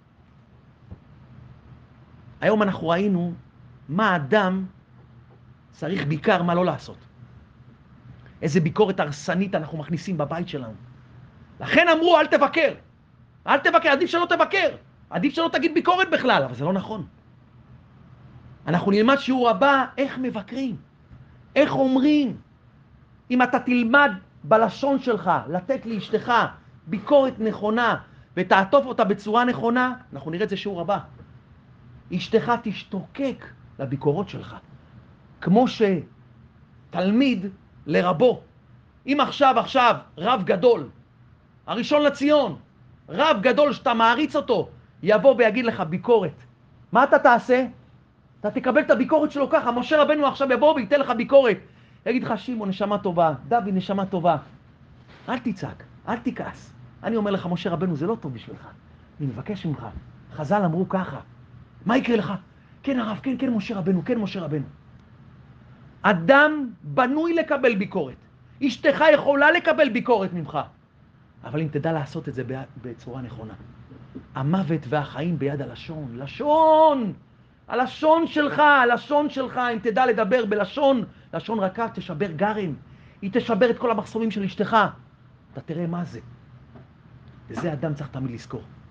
היום אנחנו ראינו מה אדם צריך בעיקר מה לא לעשות. איזה ביקורת הרסנית אנחנו מכניסים בבית שלנו. לכן אמרו אל תבקר. אל תבקר, עדיף שלא תבקר. עדיף שלא תגיד ביקורת בכלל, אבל זה לא נכון. אנחנו נלמד שיעור הבא איך מבקרים. איך אומרים? אם אתה תלמד בלשון שלך לתת לאשתך ביקורת נכונה ותעטוף אותה בצורה נכונה, אנחנו נראה את זה שיעור הבא. אשתך תשתוקק לביקורות שלך. כמו שתלמיד לרבו. אם עכשיו עכשיו רב גדול, הראשון לציון, רב גדול שאתה מעריץ אותו, יבוא ויגיד לך ביקורת. מה אתה תעשה? אתה תקבל את הביקורת שלו ככה. משה רבנו עכשיו יבוא וייתן לך ביקורת. יגיד לך, שמעון, נשמה טובה, דוד, נשמה טובה. אל תצעק, אל תכעס. אני אומר לך, משה רבנו, זה לא טוב בשבילך. אני מבקש ממך. חז"ל אמרו ככה. מה יקרה לך? כן הרב, כן, כן משה רבנו, כן משה רבנו. אדם בנוי לקבל ביקורת. אשתך יכולה לקבל ביקורת ממך. אבל אם תדע לעשות את זה בצורה נכונה. המוות והחיים ביד הלשון. לשון! הלשון שלך, הלשון שלך, אם תדע לדבר בלשון, לשון רכה, תשבר גרם. היא תשבר את כל המחסומים של אשתך. אתה תראה מה זה. וזה אדם צריך תמיד לזכור.